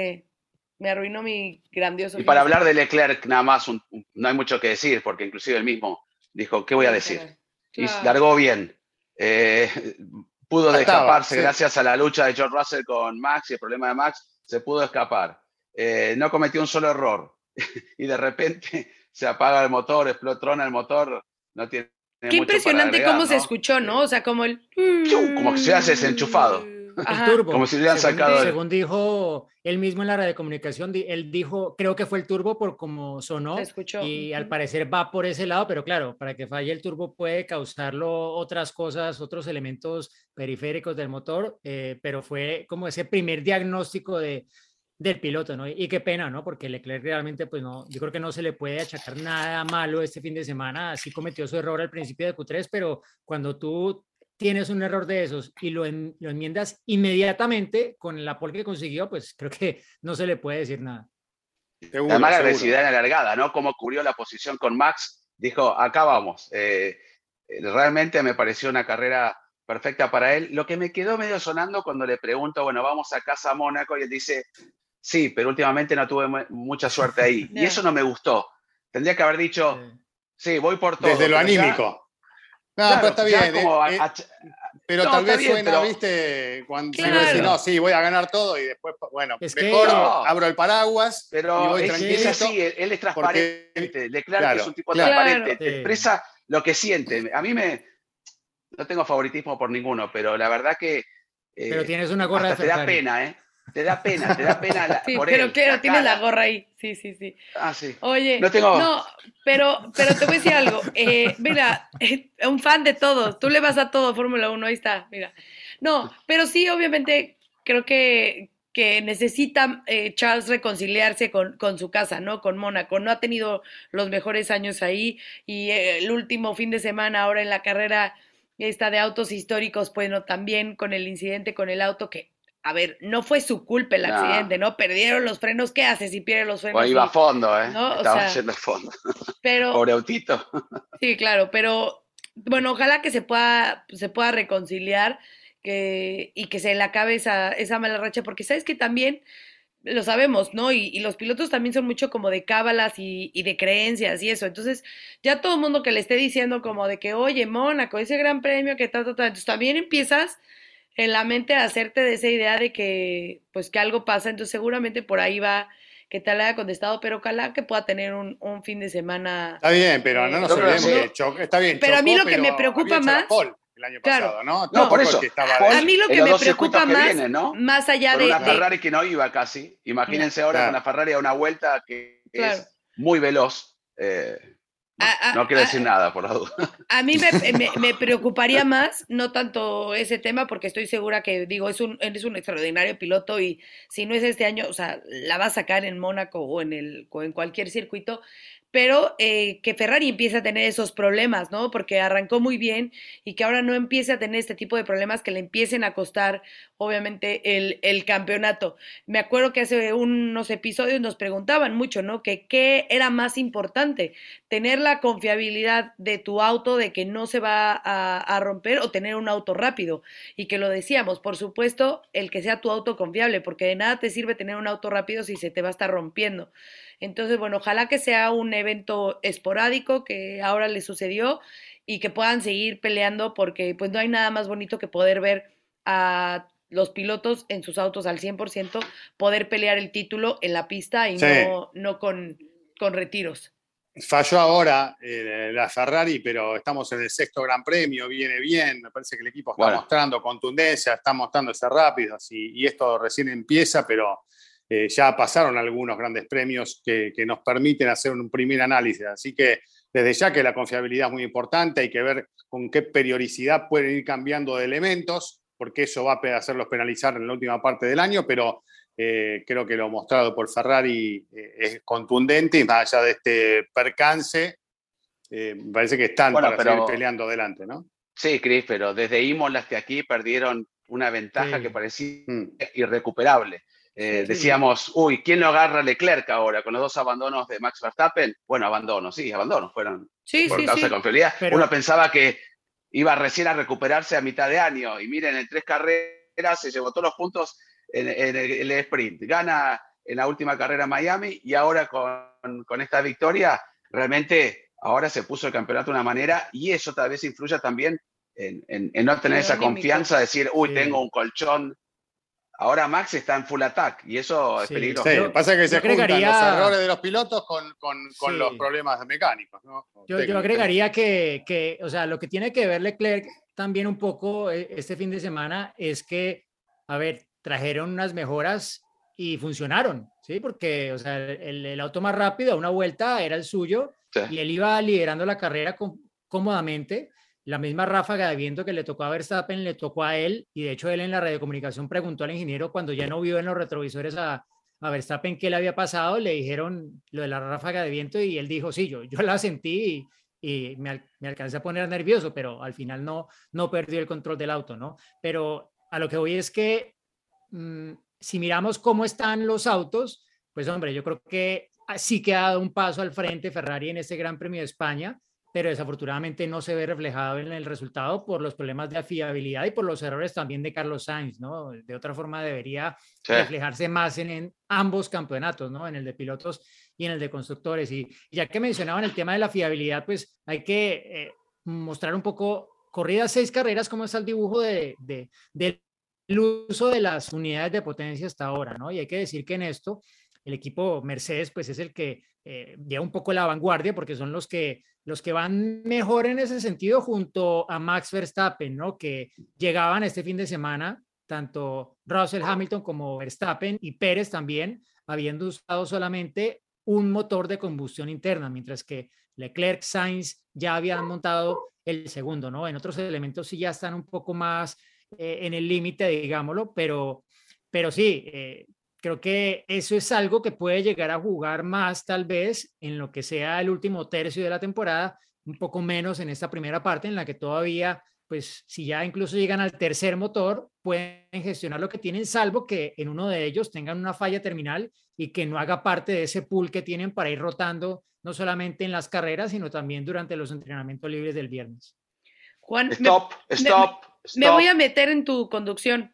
me arruinó mi grandioso Y fin para de hablar semana. de Leclerc, nada más, no hay mucho que decir, porque inclusive él mismo dijo, ¿qué voy a Sí, decir? caray. Y Claro. largó bien. Eh, pudo Ya estaba, escaparse sí. gracias a la lucha de George Russell con Max y el problema de Max, se pudo escapar. No cometió un solo error. Y de repente se apaga el motor, trona el motor, no tiene Qué mucho para impresionante agregar, cómo se ¿no? escuchó, ¿no? O sea, como el... ¡Piu! Como que se hace desenchufado, el Ajá, como turbo, si le hubieran sacado el... según dijo él mismo en la radiocomunicación, él dijo, creo que fue el turbo por cómo se sonó escuchó. y al Ujú. parecer va por ese lado, pero claro, para que falle el turbo puede causarlo otras cosas, otros elementos periféricos del motor, pero fue como ese primer diagnóstico del piloto, ¿no? Y qué pena, ¿no? Porque Leclerc realmente, pues no, yo creo que no se le puede achacar nada malo este fin de semana, sí cometió su error al principio de Q3, pero cuando tú tienes un error de esos y lo enmiendas inmediatamente con la pole que consiguió, pues creo que no se le puede decir nada. Seguro, Además la seguro. agresividad en la largada, ¿no? Cómo cubrió la posición con Max, dijo, acá vamos. Realmente me pareció una carrera perfecta para él. Lo que me quedó medio sonando cuando le pregunto, bueno, vamos a casa a Mónaco, y él dice, sí, pero últimamente no tuve mucha suerte ahí. Y eso Ya. no me gustó. Tendría que haber dicho, sí, voy por Desde todo, lo pero ya, anímico. No, pero claro, está ya bien. como... Pero no, tal está vez bien, suena, pero... viste, si vos decís, Claro. no, sí, voy a ganar todo y después, bueno, Es mejor que, No, abro el paraguas y pero voy es es que, tranquilito así, él es porque, transparente. Leclerc es claro, un tipo claro. transparente, Claro. te sí. expresa lo que siente. A mí no tengo favoritismo por ninguno, pero la verdad que Pero tienes una gorra de hasta te da Ferrari. pena, ¿eh? Te da pena Sí, por pero él, claro, la tienes la cara. gorra ahí. Sí, sí, sí. Ah, sí. No Oye, tengo... no, pero te voy a decir algo. Mira, un fan de todos. Tú le vas a todo, Fórmula 1, ahí está, mira. No, pero sí, obviamente, creo que necesita Charles reconciliarse con su casa, ¿no? Con Mónaco. No ha tenido los mejores años ahí y el último fin de semana ahora en la carrera esta de autos históricos, bueno, también con el incidente con el auto que a ver, no fue su culpa el No, accidente, ¿no? Perdieron los frenos, ¿qué haces si pierdes los o frenos? iba a Y, fondo, ¿eh? ¿no? O Estaba sea, yendo a fondo. pero, Pobre autito. sí, claro, pero, bueno, ojalá que se pueda reconciliar y que se le acabe esa mala racha, porque sabes que también lo sabemos, ¿no? Y los pilotos también son mucho como de cábalas y de creencias y eso. Entonces, ya todo el mundo que le esté diciendo como de que, oye, Mónaco, ese gran premio que tal, tal, tal, entonces también empiezas en la mente a hacerte de esa idea de que, pues, que algo pasa. Entonces, seguramente por ahí va que tal haya contestado, pero ojalá que pueda tener un fin de semana. Está bien, pero no nos Yo creo que olvidemos sí. que está bien, Pero a mí chocó, lo que me pero había preocupa hecho la más, pole el año claro, pasado, ¿no? No, por Tampoco es eso. que estaba a mí lo En que los me dos circuitos preocupa que más, vienen, ¿no? más allá Con una de Ferrari que no iba casi. Imagínense ahora con claro, la Ferrari a una vuelta que claro. es muy veloz. A, Bueno, a, no quiero decir a, nada por la duda. A mí me preocuparía más, no tanto ese tema, porque estoy segura que, digo, eres un extraordinario piloto y si no es este año, o sea, la va a sacar en Mónaco o en cualquier circuito, pero que Ferrari empiece a tener esos problemas, ¿no? Porque arrancó muy bien y que ahora no empiece a tener este tipo de problemas que le empiecen a costar, obviamente, el campeonato. Me acuerdo que hace unos episodios nos preguntaban mucho, ¿no? Que qué era más importante, tener la confiabilidad de tu auto de que no se va a romper o tener un auto rápido. Y que lo decíamos, por supuesto, el que sea tu auto confiable, porque de nada te sirve tener un auto rápido si se te va a estar rompiendo. Entonces, bueno, ojalá que sea un evento esporádico que ahora le sucedió y que puedan seguir peleando porque pues no hay nada más bonito que poder ver a los pilotos en sus autos al 100%, poder pelear el título en la pista y Sí, no con retiros. falló ahora la Ferrari, pero estamos en el sexto Gran Premio, viene bien, me parece que el equipo está Bueno, mostrando contundencia, está mostrándose rápido y esto recién empieza, pero ya pasaron algunos grandes premios que nos permiten hacer un primer análisis, así que desde ya que la confiabilidad es muy importante, hay que ver con qué periodicidad pueden ir cambiando de elementos, porque eso va a hacerlos penalizar en la última parte del año, pero creo que lo mostrado por Ferrari es contundente y más allá de este percance, me parece que están Bueno, para seguir peleando adelante, ¿no? Sí, Cris, pero desde Imola hasta aquí perdieron una ventaja Sí. que parecía irrecuperable. Sí. Decíamos, uy, ¿quién lo agarra a Leclerc ahora con los 2 abandonos de Max Verstappen? Bueno, abandonos fueron Sí, por sí, causa de sí. confiabilidad. Pero- Uno pensaba que iba recién a recuperarse a mitad de año y miren, en 3 carreras se llevó todos los puntos en el sprint. Gana en la última carrera en Miami y ahora con esta victoria realmente ahora se puso el campeonato de una manera y eso tal vez influya también en no tener esa anímico. confianza, de decir, uy, Sí. tengo un colchón. Ahora Max está en full attack y eso es Sí. peligroso. Sí, Yo- pasa que yo se juntan agregaría- los errores de los pilotos con Sí. los problemas mecánicos, ¿no? Yo Técnicos. agregaría que, o sea, lo que tiene que ver Leclerc también un poco este fin de semana es que, a ver, trajeron unas mejoras y funcionaron, ¿sí? Porque, o sea, el auto más rápido a una vuelta era el suyo Sí. y él iba liderando la carrera cómodamente. La misma ráfaga de viento que le tocó a Verstappen le tocó a él y de hecho él en la radiocomunicación preguntó al ingeniero cuando ya no vio en los retrovisores a Verstappen qué le había pasado, le dijeron lo de la ráfaga de viento y él dijo, sí, yo la sentí y me alcancé a poner nervioso, pero al final no perdió el control del auto, ¿no? Pero a lo que voy es que si miramos cómo están los autos, pues hombre, yo creo que sí que ha dado un paso al frente Ferrari en este Gran Premio de España, pero desafortunadamente no se ve reflejado en el resultado por los problemas de fiabilidad y por los errores también de Carlos Sainz, ¿no? De otra forma debería Sí. reflejarse más en ambos campeonatos, ¿no? En el de pilotos y en el de constructores. Y ya que mencionaban el tema de la fiabilidad, pues hay que mostrar un poco, corridas 6 carreras, cómo está el dibujo del uso de las unidades de potencia hasta ahora, ¿no? Y hay que decir que en esto el equipo Mercedes pues es el que lleva un poco la vanguardia porque son los que van mejor en ese sentido junto a Max Verstappen, ¿no? Que llegaban este fin de semana, tanto Russell, Hamilton como Verstappen y Pérez también, habiendo usado solamente un motor de combustión interna, mientras que Leclerc, Sainz ya habían montado el segundo, ¿no? En otros elementos sí ya están un poco más en el límite, digámoslo, pero sí, creo que eso es algo que puede llegar a jugar más tal vez en lo que sea el último tercio de la temporada, un poco menos en esta primera parte en la que todavía, pues si ya incluso llegan al tercer motor, pueden gestionar lo que tienen, salvo que en uno de ellos tengan una falla terminal y que no haga parte de ese pool que tienen para ir rotando, no solamente en las carreras, sino también durante los entrenamientos libres del viernes. Juan, Stop. me voy a meter en tu conducción.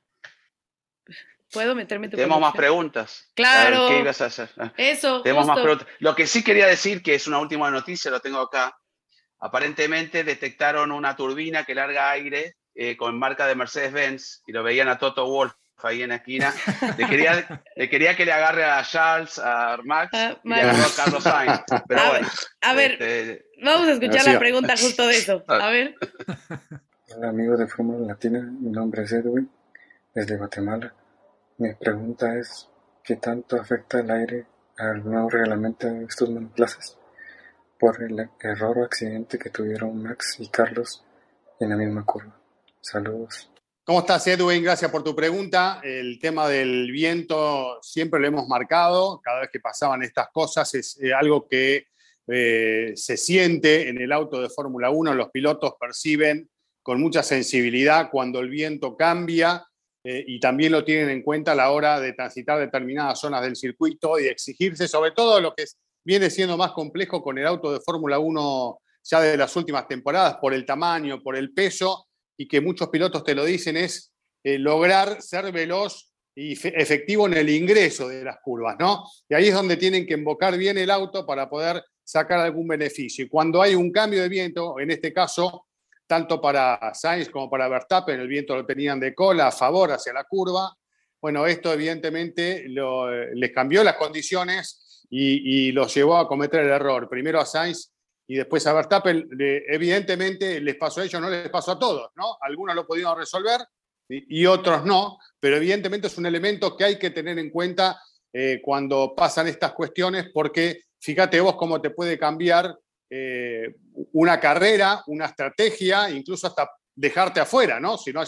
¿Puedo meterme en tu Tenemos más conducción? preguntas. Claro. ¿Qué ibas a hacer? Eso, Tenemos más justo. preguntas. Lo que sí quería decir, que es una última noticia, lo tengo acá. Aparentemente detectaron una turbina que larga aire con marca de Mercedes-Benz y lo veían a Toto Wolff ahí en la esquina. Le quería que le agarre a Charles, a Max, y le agarró a Carlos Sainz. Pero bueno. A ver, vamos a escuchar la pregunta justo de eso. A ver. Hola amigos de Fórmula Latina, mi nombre es Edwin, desde Guatemala. Mi pregunta es, ¿qué tanto afecta el aire al nuevo reglamento de estos monoplazas por el error o accidente que tuvieron Max y Carlos en la misma curva? Saludos. ¿Cómo estás, Edwin? Gracias por tu pregunta. El tema del viento siempre lo hemos marcado. Cada vez que pasaban estas cosas es algo que se siente en el auto de Fórmula 1. Los pilotos perciben con mucha sensibilidad cuando el viento cambia y también lo tienen en cuenta a la hora de transitar determinadas zonas del circuito y exigirse, sobre todo lo que viene siendo más complejo con el auto de Fórmula 1 ya de las últimas temporadas, por el tamaño, por el peso, y que muchos pilotos te lo dicen, es lograr ser veloz y efectivo en el ingreso de las curvas, ¿no? Y ahí es donde tienen que embocar bien el auto para poder sacar algún beneficio. Y cuando hay un cambio de viento, en este caso, tanto para Sainz como para Verstappen, el viento lo tenían de cola a favor hacia la curva. Bueno, esto evidentemente les cambió las condiciones y los llevó a cometer el error. Primero a Sainz y después a Verstappen. Evidentemente les pasó a ellos, no les pasó a todos, ¿no? Algunos lo pudieron resolver y otros no, pero evidentemente es un elemento que hay que tener en cuenta cuando pasan estas cuestiones, porque fíjate vos cómo te puede cambiar una carrera, una estrategia, incluso hasta dejarte afuera, ¿no? Si no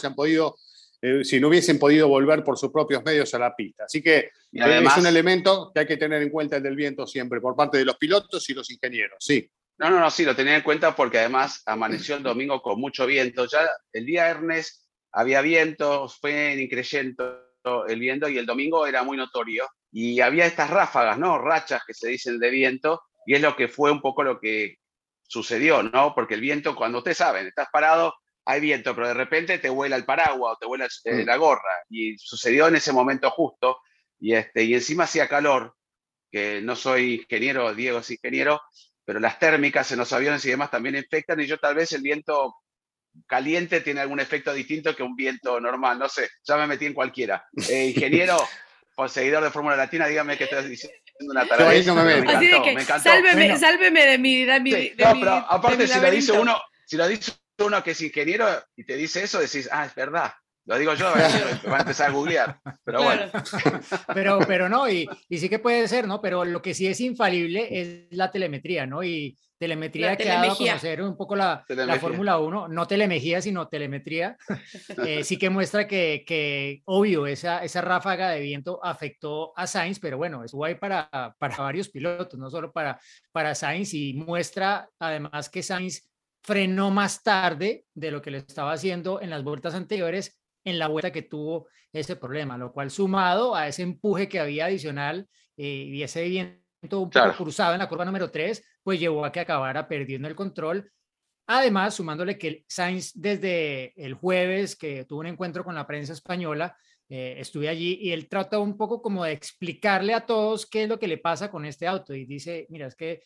hubiesen podido volver por sus propios medios a la pista. Así que además, es un elemento que hay que tener en cuenta, el del viento siempre, por parte de los pilotos y los ingenieros, sí. No, sí, lo tenía en cuenta porque además amaneció el domingo con mucho viento. Ya el viernes había viento, fue increyendo el viento y el domingo era muy notorio. Y había estas ráfagas, ¿no? Rachas que se dicen de viento, y es lo que fue un poco lo que sucedió, ¿no? Porque el viento, cuando ustedes saben, estás parado, hay viento, pero de repente te vuela el paraguas o te vuela la gorra. Y sucedió en ese momento justo. Y encima hacía calor, que no soy ingeniero, Diego es ingeniero, pero las térmicas en los aviones y demás también afectan, y yo tal vez el viento caliente tiene algún efecto distinto que un viento normal, no sé, ya me metí en cualquiera. Ingeniero, o seguidor de Fórmula Latina, dígame que estás diciendo una taradez. No me Así de que, sálveme de mi... pero aparte si lo dice uno que es ingeniero y te dice eso, decís, es verdad. Lo digo yo, van a empezar a googlear, pero claro. Bueno. Pero no, y sí que puede ser, ¿no? Pero lo que sí es infalible es la telemetría, ¿no? Y telemetría que ha dado a conocer un poco la Fórmula 1, no telemejía, sino telemetría, sí que muestra que obvio, esa ráfaga de viento afectó a Sainz, pero bueno, estuvo ahí para varios pilotos, no solo para Sainz, y muestra además que Sainz frenó más tarde de lo que le estaba haciendo en las vueltas anteriores, en la vuelta que tuvo ese problema, lo cual sumado a ese empuje que había adicional y ese viento un poco cruzado en la curva número 3, pues llevó a que acabara perdiendo el control. Además, sumándole que Sainz desde el jueves que tuvo un encuentro con la prensa española, estuve allí y él trata un poco como de explicarle a todos qué es lo que le pasa con este auto y dice, mira, es que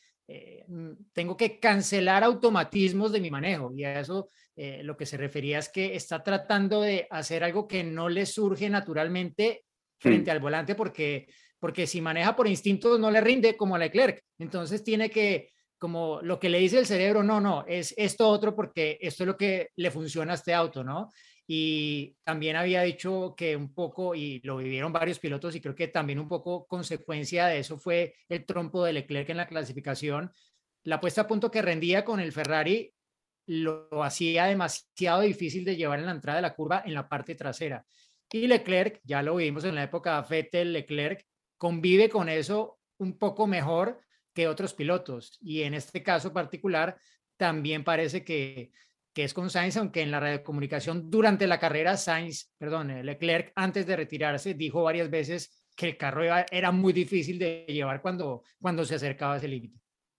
tengo que cancelar automatismos de mi manejo, y a eso lo que se refería es que está tratando de hacer algo que no le surge naturalmente frente al volante, porque si maneja por instinto no le rinde como a Leclerc, entonces tiene que, como lo que le dice el cerebro, no, es esto otro porque esto es lo que le funciona a este auto, ¿no? Y también había dicho que un poco, y lo vivieron varios pilotos, y creo que también un poco consecuencia de eso fue el trompo de Leclerc en la clasificación. La puesta a punto que rendía con el Ferrari lo hacía demasiado difícil de llevar en la entrada de la curva en la parte trasera. Y Leclerc, ya lo vimos en la época Vettel-Leclerc, convive con eso un poco mejor que otros pilotos. Y en este caso particular, también parece que es con Sainz, aunque en la radiocomunicación durante la carrera, Leclerc, antes de retirarse, dijo varias veces que el carro era muy difícil de llevar cuando se acercaba a ese límite.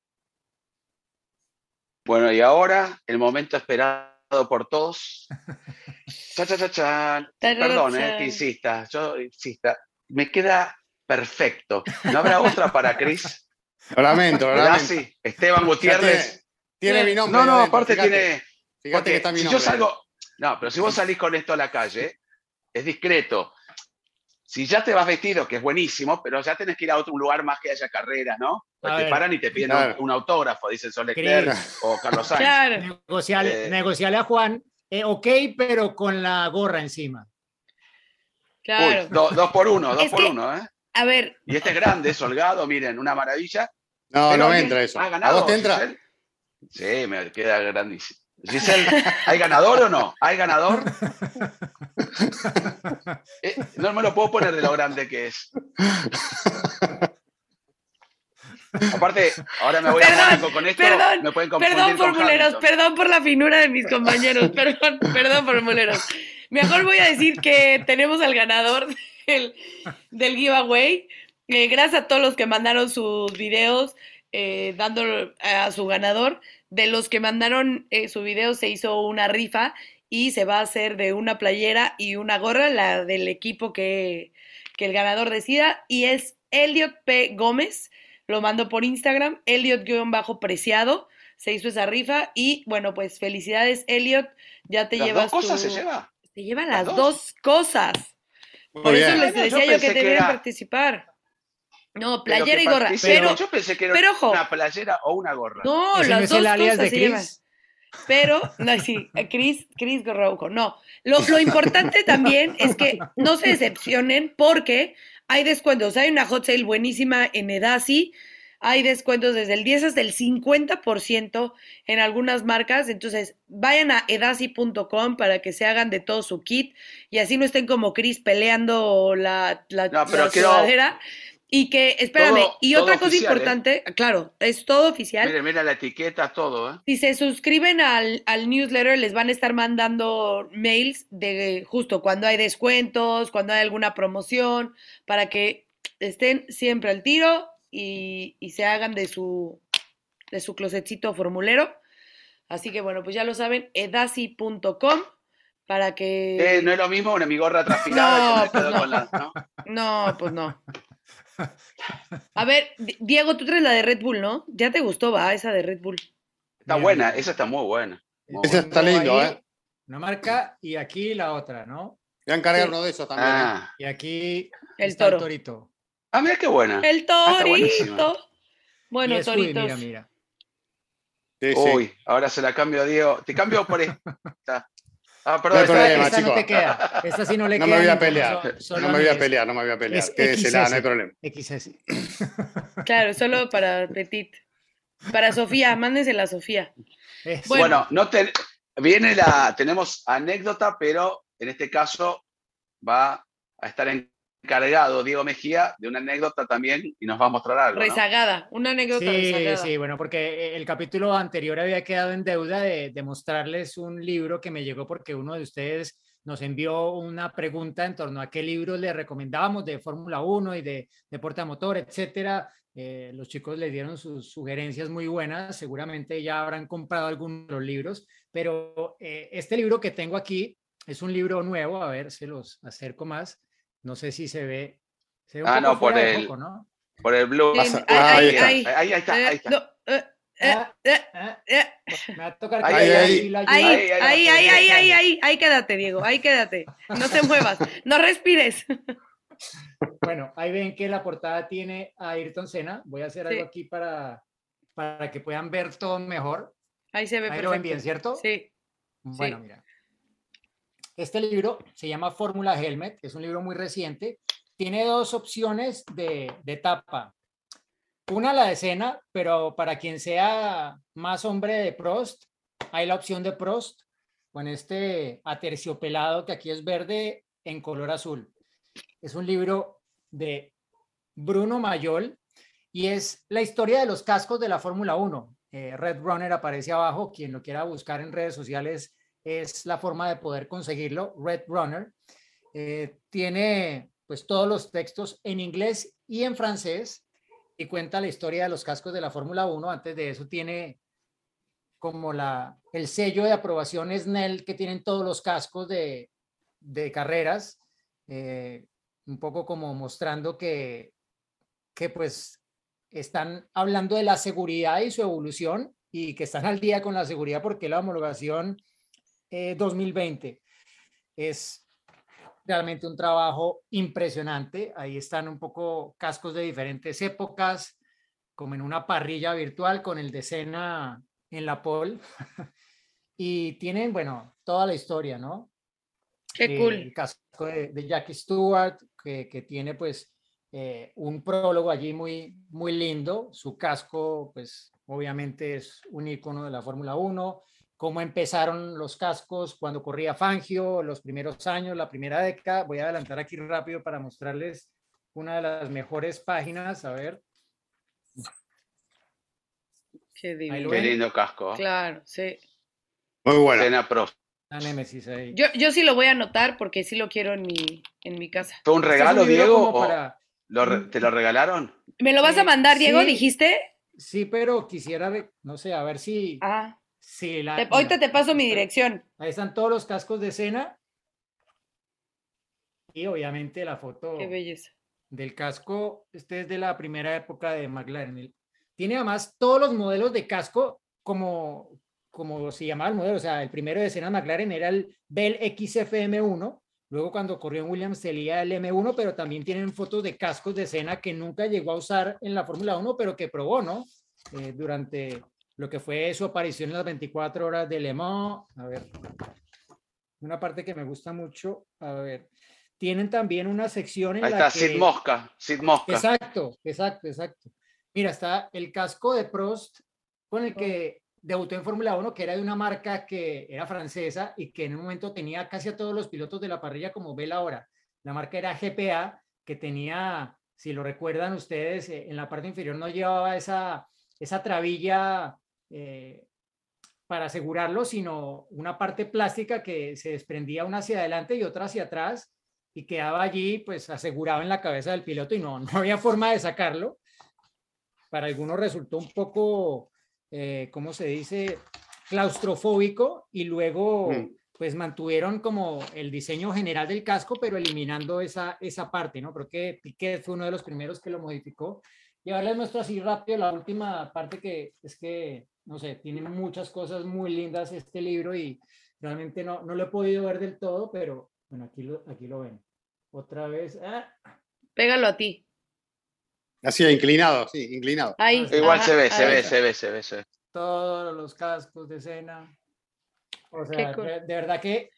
Bueno, y ahora el momento esperado por todos. Perdón, que insista, me queda perfecto. ¿No habrá otra para Chris? Lo lamento. Sí, Esteban Gutiérrez. Tiene mi nombre. No, aparte tiene... Fíjate que está mi si nombre. yo salgo, pero si vos salís con esto a la calle, es discreto. Si ya te vas vestido, que es buenísimo, pero ya tenés que ir a otro lugar más que haya carreras, ¿no? Pues te paran y te piden un autógrafo, dicen Sol Leclerc o Carlos Sainz. Claro. Negociale a Juan, ok, pero con la gorra encima. Claro. Uy, dos por uno, ¿eh? A ver. Y este es grande, es holgado, miren, una maravilla. No me entra eso. ¿A vos te entra? Giselle? Sí, me queda grandísimo. Giselle, ¿hay ganador o no? ¿Hay ganador? No me lo puedo poner de lo grande que es. Aparte, ahora me voy a Mónaco con esto. Me pueden confundir perdón, con formuleros, Hamilton. perdón por la finura de mis compañeros. Perdón, formuleros. Mejor voy a decir que tenemos al ganador del giveaway. Gracias a todos los que mandaron sus videos dándolo a su ganador. De los que mandaron su video se hizo una rifa y se va a hacer de una playera y una gorra, la del equipo que el ganador decida, y es Elliot P. Gómez, lo mandó por Instagram, Elliot-preciado, se hizo esa rifa y bueno, pues felicidades Elliot, ya te llevas ¿Las dos cosas se lleva? Se llevan las dos cosas. Muy Por eso bien. les decía yo que debían participar. No, playera y gorra. Pero yo pensé que era ojo, una playera o una gorra. No, ¿Ese las no es dos el alias cosas de se Chris? llevan. Pero, no, sí, Chris Gorrauco, no. Lo importante también es que no se decepcionen porque hay descuentos. Hay una hot sale buenísima en Edasi. hay descuentos desde el 10 hasta el 50% en algunas marcas. Entonces, vayan a edasi.com para que se hagan de todo su kit y así no estén como Chris peleando No, pero la quiero sudadera. Y que, espérame, y todo otra cosa oficial, importante, claro, es todo oficial. Mira la etiqueta, todo, ¿eh? Si se suscriben al newsletter, les van a estar mandando mails de justo cuando hay descuentos, cuando hay alguna promoción, para que estén siempre al tiro y se hagan de su closetcito formulero. Así que bueno, pues ya lo saben, edasi.com para No que... es lo mismo una migorra transpirada que No, me pues quedo no. con la, ¿no? No, pues no. A ver, Diego, tú traes la de Red Bull, ¿no? ¿Ya te gustó, va, esa de Red Bull? Está Mira, buena, mira. esa está muy buena. Muy Esa buena. está Tengo lindo, ahí ¿eh? una marca y aquí la otra, ¿no? Voy a encargar Sí. uno de esos también, ¿eh? Ah, Y aquí El está el toro. torito. mira qué buena. El Está buenísima. torito. Y Bueno, es Hoodie, toritos. mira. Sí, sí. Uy, ahora se la cambio a Diego. Te cambio por esta. Ah, No perdón, hay Esta, problema, esta no chicos. te queda. Esta sí no le No queda me voy a ninguno, pelear. solo No a me mí voy a es. pelear, no me voy a pelear. Es Quédesela, no hay XS. problema. XS. Claro, solo para Petit. Para Sofía, mándensela a Sofía. Eso. Bueno. Bueno, tenemos anécdota, pero en este caso va a estar encargado Diego Mejía de una anécdota también y nos va a mostrar algo, ¿no? Rezagada, una anécdota Sí, rezagada. sí, bueno, porque el capítulo anterior había quedado en deuda de mostrarles un libro que me llegó porque uno de ustedes nos envió una pregunta en torno a qué libros le recomendábamos de Fórmula 1 y de deporte a motor, etcétera. Los chicos les dieron sus sugerencias muy buenas, seguramente ya habrán comprado algunos de los libros, pero este libro que tengo aquí es un libro nuevo, a ver, se los acerco más, no sé si se ve un poco No, fuera de foco, ¿no? por el blue. Sí, ahí Ahí está, ahí está. No, Ah, me va a tocar que Ahí, le ahí. así la ayuda. ahí quédate, Diego, ahí quédate. No te muevas, no respires. Bueno, ahí ven que la portada tiene a Ayrton Senna. Voy a hacer Sí. algo aquí para que puedan ver todo mejor. Ahí se ve Ahí perfecto. lo ven bien, ¿cierto? Sí. Bueno, Sí. mira. Este libro se llama Fórmula Helmet, es un libro muy reciente. Tiene dos opciones de tapa. Una la de Senna, pero para quien sea más hombre de Prost, hay la opción de Prost con este aterciopelado que aquí es verde en color azul. Es un libro de Bruno Mayol y es la historia de los cascos de la Fórmula 1. Red Runner aparece abajo, quien lo quiera buscar en redes sociales es la forma de poder conseguirlo, Red Runner. Tiene pues todos los textos en inglés y en francés y cuenta la historia de los cascos de la Fórmula 1. Antes de eso tiene como el sello de aprobación SNEL que tienen todos los cascos de carreras, un poco como mostrando que pues están hablando de la seguridad y su evolución y que están al día con la seguridad porque la homologación 2020 es realmente un trabajo impresionante. Ahí están un poco cascos de diferentes épocas, como en una parrilla virtual con el de Senna en la pole. Y tienen, bueno, toda la historia, ¿no? Qué cool. El casco de Jackie Stewart, que tiene pues un prólogo allí muy, muy lindo. Su casco, pues obviamente es un icono de la Fórmula 1. Cómo empezaron los cascos cuando corría Fangio, los primeros años, la primera década. Voy a adelantar aquí rápido para mostrarles una de las mejores páginas. A ver. Qué divino. Qué lindo casco. Claro, sí. Muy bueno. Senna Prost. La Némesis ahí. Yo sí lo voy a anotar porque sí lo quiero en mi casa. ¿Fue un Este es regalo, un libro Diego? como ¿O para- te lo regalaron? ¿Me lo vas a mandar, Diego? sí. ¿Dijiste? Sí, pero quisiera, no sé, a ver si... Ah, si ahorita te paso mi dirección. Ahí están todos los cascos de Senna. Y obviamente la foto Qué belleza. del casco. Este es de la primera época de McLaren. Tiene además todos los modelos de casco como se llamaba el modelo. O sea, el primero de Senna McLaren era el Bell XFM1. Luego cuando corrió en Williams tenía el M1, pero también tienen fotos de cascos de Senna que nunca llegó a usar en la Fórmula 1, pero que probó, ¿no? Durante lo que fue su aparición en las 24 horas de Le Mans. A ver, una parte que me gusta mucho, a ver, tienen también una sección en Ahí la está, que... Sid Mosca. Exacto. Mira, está el casco de Prost con el que debutó en Fórmula 1, que era de una marca que era francesa y que en un momento tenía casi a todos los pilotos de la parrilla como ve ahora. La marca era GPA, que tenía, si lo recuerdan ustedes, en la parte inferior no llevaba esa trabilla para asegurarlo, sino una parte plástica que se desprendía una hacia adelante y otra hacia atrás y quedaba allí pues asegurado en la cabeza del piloto y no había forma de sacarlo. Para algunos resultó un poco, ¿cómo se dice? Claustrofóbico y luego pues mantuvieron como el diseño general del casco, pero eliminando esa parte, ¿no? Creo que Piquet fue uno de los primeros que lo modificó. Y ahora les muestro así rápido la última parte que es que, no sé, tiene muchas cosas muy lindas este libro y realmente no lo he podido ver del todo, pero bueno, aquí lo ven. Otra vez. Pégalo a ti. Así, inclinado, sí, inclinado. Ahí. Igual Ajá, se ve, ahí. se ve. Todos los cascos de Senna. O sea, Cool. de verdad que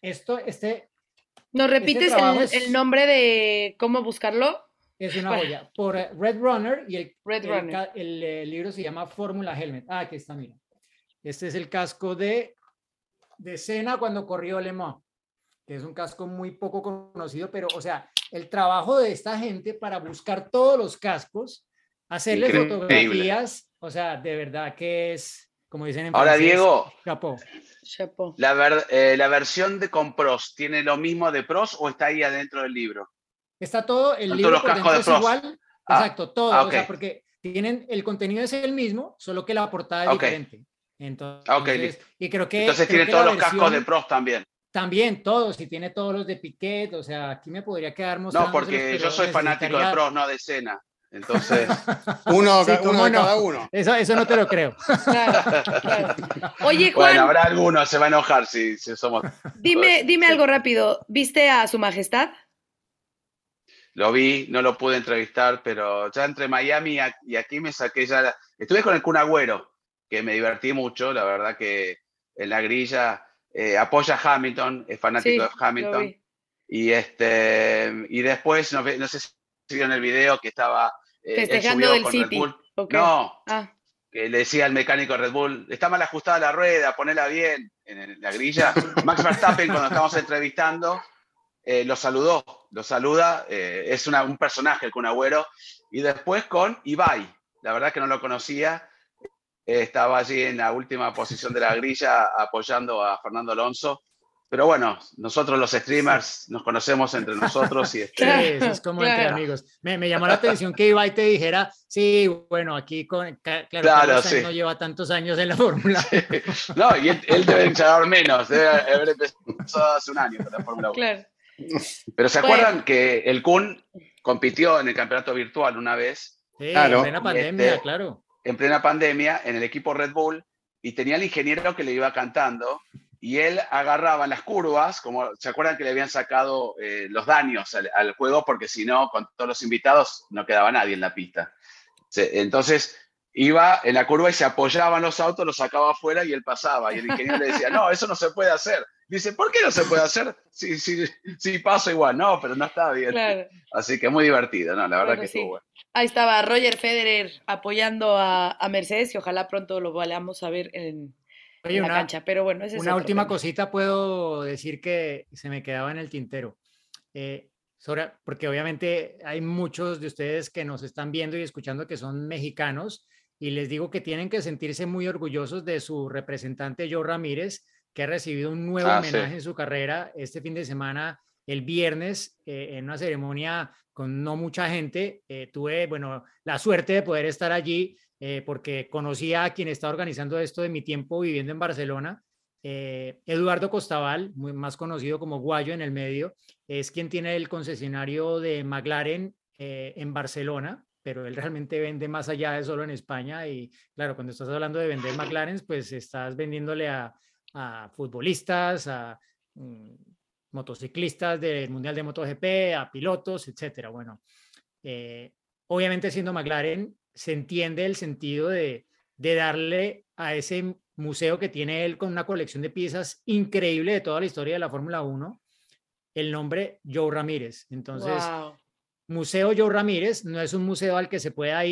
¿Nos repites trabajo el nombre de cómo buscarlo? es una joya. Por Red Runner y Runner. el libro se llama Fórmula Helmet. Aquí está, mira. Este es el casco de Senna cuando corrió Le Mans, que es un casco muy poco conocido, pero, o sea, el trabajo de esta gente para buscar todos los cascos, hacerle Increíble. fotografías, o sea, de verdad que es, como dicen en Ahora, francés, Diego, Chapeau. la versión de con Prost, ¿tiene lo mismo de Prost o está ahí adentro del libro? Está todo, el Son libro todos por los cascos dentro de es Prost. igual, exacto, todo, ok. o sea, porque el contenido es el mismo, solo que la portada es diferente. Entonces, listo. y creo que Entonces tiene todos los cascos de Prost también. También todos, y tiene todos los de Piquet, o sea, aquí me podría quedar mostrando. No, porque yo soy fanático de Prost, no de Senna. Entonces, uno sí, de no? cada uno. Eso no te lo creo. Claro. Oye, Juan. Bueno, habrá alguno, se va a enojar si somos. Dime algo rápido. ¿Viste a Su Majestad? Lo vi, no lo pude entrevistar, pero ya entre Miami y aquí me saqué ya. Estuve con el Kun Agüero, que me divertí mucho, la verdad que en la grilla apoya a Hamilton, es fanático de Hamilton. Y después, no sé si vieron el video que estaba festejando del con City. Red Bull. Okay. No, que le decía al mecánico de Red Bull, está mal ajustada la rueda, ponela bien en la grilla. Max Verstappen, cuando estábamos entrevistando, lo saluda, es un personaje el Kun Agüero, y después con Ibai, la verdad que no lo conocía, estaba allí en la última posición de la grilla apoyando a Fernando Alonso, pero bueno, nosotros los streamers nos conocemos entre nosotros y sí, eso es como entre amigos. Me llamó la atención que Ibai te dijera, sí, bueno, aquí claro sí. No lleva tantos años en la fórmula. Sí. No, y él debe saber menos, debe haber empezado hace un año con la Fórmula 1. Claro. Pero ¿se acuerdan que el Kun compitió en el campeonato virtual una vez? Sí, claro. En plena pandemia, claro. En plena pandemia, en el equipo Red Bull, y tenía el ingeniero que le iba cantando, y él agarraba en las curvas, como ¿se acuerdan que le habían sacado los daños al juego? Porque si no, con todos los invitados no quedaba nadie en la pista. Entonces iba en la curva y se apoyaban los autos, los sacaba afuera y él pasaba. Y el ingeniero le decía, no, eso no se puede hacer. Dice, ¿por qué no se puede hacer? Sí, paso igual. No, pero no está bien. Claro. Así que muy divertido, ¿no? La verdad que estuvo bueno. Ahí estaba Roger Federer apoyando a Mercedes y ojalá pronto lo vayamos a ver en la cancha. Pero bueno, ese es una última tema. Cosita puedo decir que se me quedaba en el tintero. Porque obviamente hay muchos de ustedes que nos están viendo y escuchando que son mexicanos y les digo que tienen que sentirse muy orgullosos de su representante Joe Ramírez, que ha recibido un nuevo homenaje en su carrera este fin de semana, el viernes, en una ceremonia con no mucha gente. Tuve, bueno, la suerte de poder estar allí porque conocía a quien está organizando esto de mi tiempo viviendo en Barcelona. Eduardo Costaval, más conocido como Guayo en el medio, es quien tiene el concesionario de McLaren en Barcelona, pero él realmente vende más allá de solo en España. Y claro, cuando estás hablando de vender McLaren, pues estás vendiéndole a futbolistas, a motociclistas del Mundial de MotoGP, a pilotos, etcétera. Bueno, obviamente siendo McLaren se entiende el sentido de darle a ese museo que tiene él con una colección de piezas increíble de toda la historia de la Fórmula 1, el nombre Joe Ramírez. Entonces, Museo Joe Ramírez no es un museo al que se pueda ir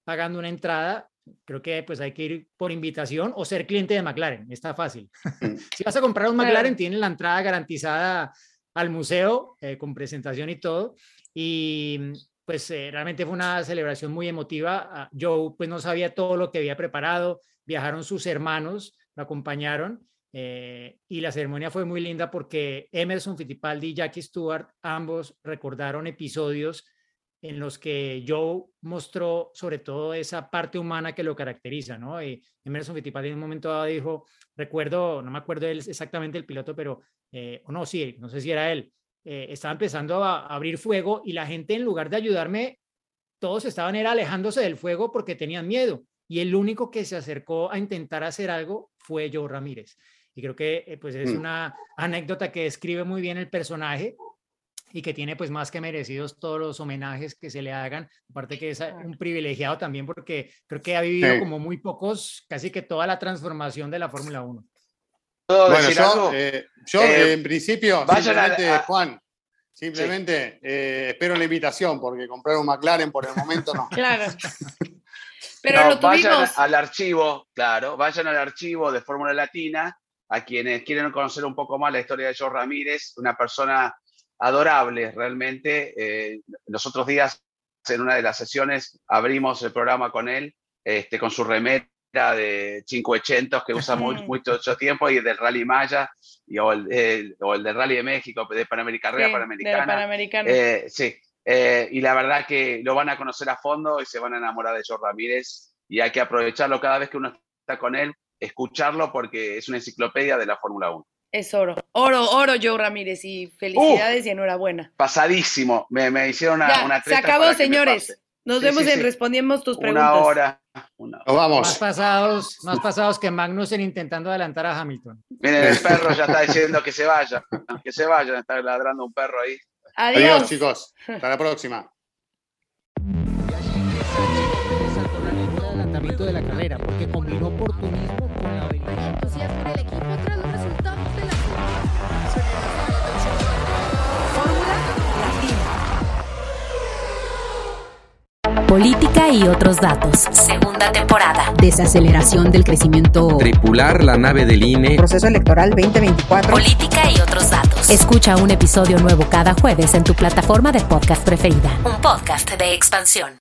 pagando una entrada, creo que pues hay que ir por invitación o ser cliente de McLaren, está fácil. Si vas a comprar un McLaren, tienes la entrada garantizada al museo con presentación y todo. Y pues realmente fue una celebración muy emotiva. Yo pues no sabía todo lo que había preparado, viajaron sus hermanos, lo acompañaron. Y la ceremonia fue muy linda porque Emerson Fittipaldi y Jackie Stewart ambos recordaron episodios en los que Joe mostró sobre todo esa parte humana que lo caracteriza, ¿no? Y Emerson Fittipaldi en un momento dado dijo, recuerdo, no me acuerdo exactamente el piloto, pero, no sé si era él, estaba empezando a abrir fuego y la gente en lugar de ayudarme, todos estaban alejándose del fuego porque tenían miedo. Y el único que se acercó a intentar hacer algo fue Joe Ramírez. Y creo que pues es una anécdota que describe muy bien el personaje y que tiene pues más que merecidos todos los homenajes que se le hagan. Aparte que es un privilegiado también porque creo que ha vivido como muy pocos, casi que toda la transformación de la Fórmula 1. Bueno, yo en principio, simplemente, Juan, espero la invitación porque comprar un McLaren por el momento no. Claro. Pero lo tuvimos. Vayan al archivo, vayan al archivo de Fórmula Latina, a quienes quieren conocer un poco más la historia de Joe Ramírez, una persona adorable realmente. Los otros días, en una de las sesiones, abrimos el programa con él, con su remera de 500 que usa mucho tiempo, y del Rally Maya, o el del Rally de México, de Panamericana. Sí. Y la verdad que lo van a conocer a fondo y se van a enamorar de Joe Ramírez, y hay que aprovecharlo cada vez que uno está con él, escucharlo, porque es una enciclopedia de la Fórmula 1. Es oro Joe Ramírez, y felicidades y enhorabuena. Pasadísimo, me hicieron una se acabó, señores. Nos vemos en Respondemos tus preguntas. Una hora. Nos vamos. Más pasados que Magnussen intentando adelantar a Hamilton. Miren, el perro ya está diciendo que se vayan, está ladrando un perro ahí. Adiós, chicos. Hasta la próxima. Adelantamiento de la carrera, porque combinó oportunismo con la habilidad. Entusiasmo en el equipo tras los resultados de la Fórmula Latina. Política y otros datos. Segunda temporada. Desaceleración del crecimiento. Tripular la nave del INE. Proceso electoral 2024. Política y otros datos. Escucha un episodio nuevo cada jueves en tu plataforma de podcast preferida. Un podcast de Expansión.